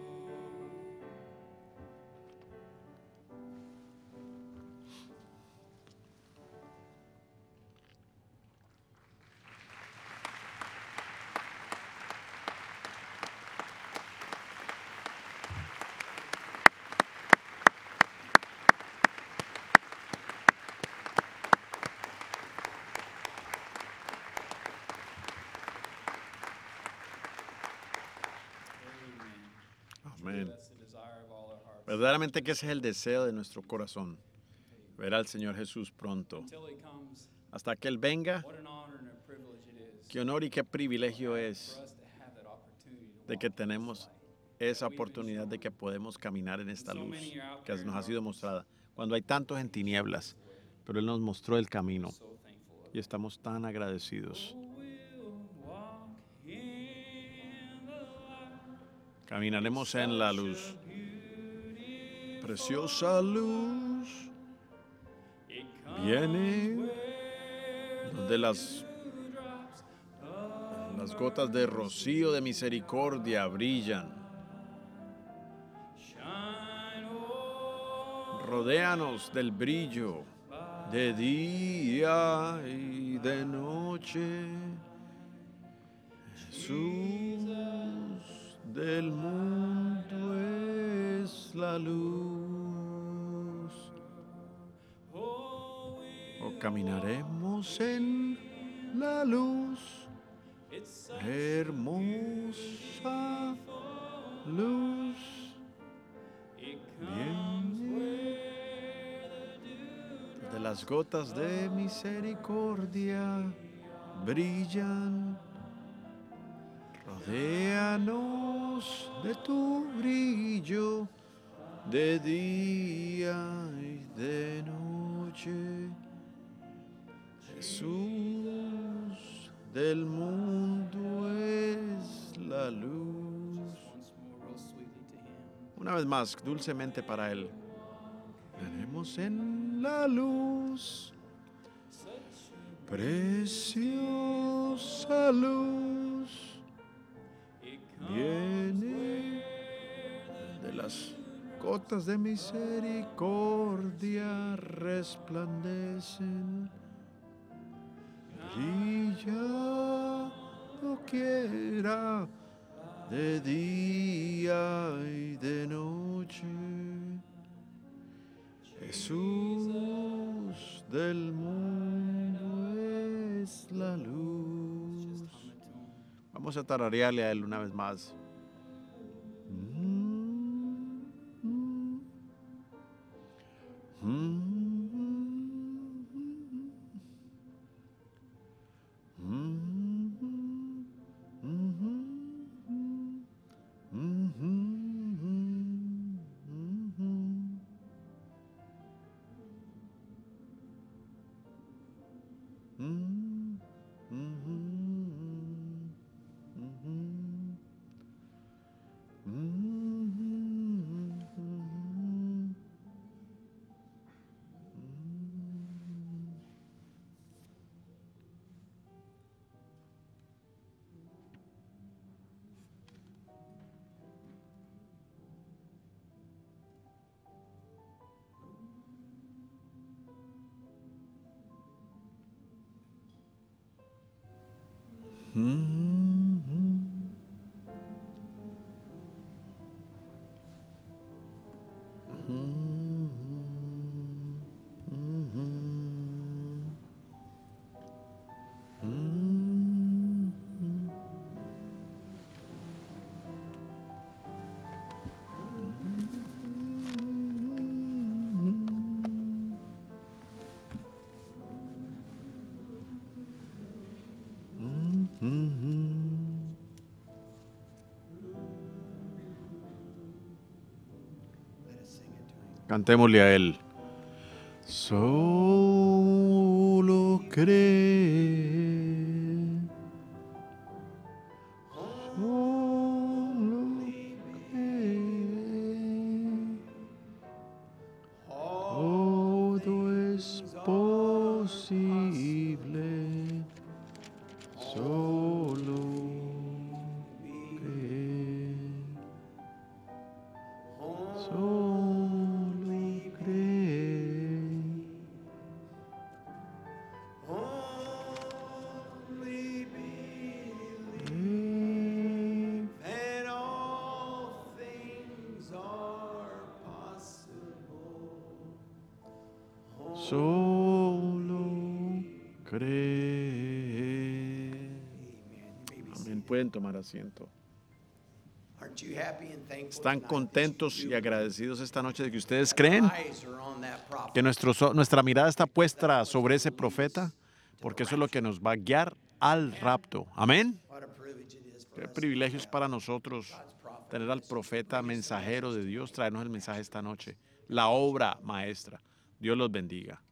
Amén. That's the desire of all our hearts. Verdaderamente que ese es el deseo de nuestro corazón. Ver al Señor Jesús pronto. Until he comes, Hasta que Él venga, what an honor and a privilege it is qué honor y qué privilegio es for us to have that opportunity to de que walk in this tenemos light. esa oportunidad de que podemos caminar en esta luz que nos ha sido mostrada. Cuando hay tantos en tinieblas, pero Él nos mostró el camino So thankful of y estamos tan agradecidos. We'll walk in the light. Caminaremos en la luz. Preciosa luz It viene comes de las gotas de rocío de misericordia brillan. shine over Rodéanos del brillo de día y de noche. Jesús del mundo es la luz. O caminaremos en la luz, hermosa luz. Viene de las gotas de misericordia brillan. Rodéanos de tu brillo de día y de noche. Jesús del mundo es la luz. once more real sweetly to him. Una vez más, dulcemente para Él. Veremos en la luz, Preciosa luz viene de las gotas de misericordia, resplandecen, brilla doquiera, de día y de noche. Jesús del mundo es la luz. Vamos a tararearle a él una vez más. Cantémosle a él. Solo cree. Solo cree. Todo es posible. Solo cree. Solo cree. Only believe Cree. and all things are possible. Solo cree. Amén. Pueden tomar asiento. Aren't you happy and thankful ¿Están tonight contentos that you y agradecidos esta noche de que ustedes your creen eyes are on that prophet? que nuestra mirada está puesta sobre ese profeta? Porque eso es lo que nos va a guiar al rapto. Amén. What a privilege it is for Qué us privilegio es para nosotros God's prophet. tener al profeta mensajero de Dios, traernos el mensaje esta noche. La obra maestra. Dios los bendiga.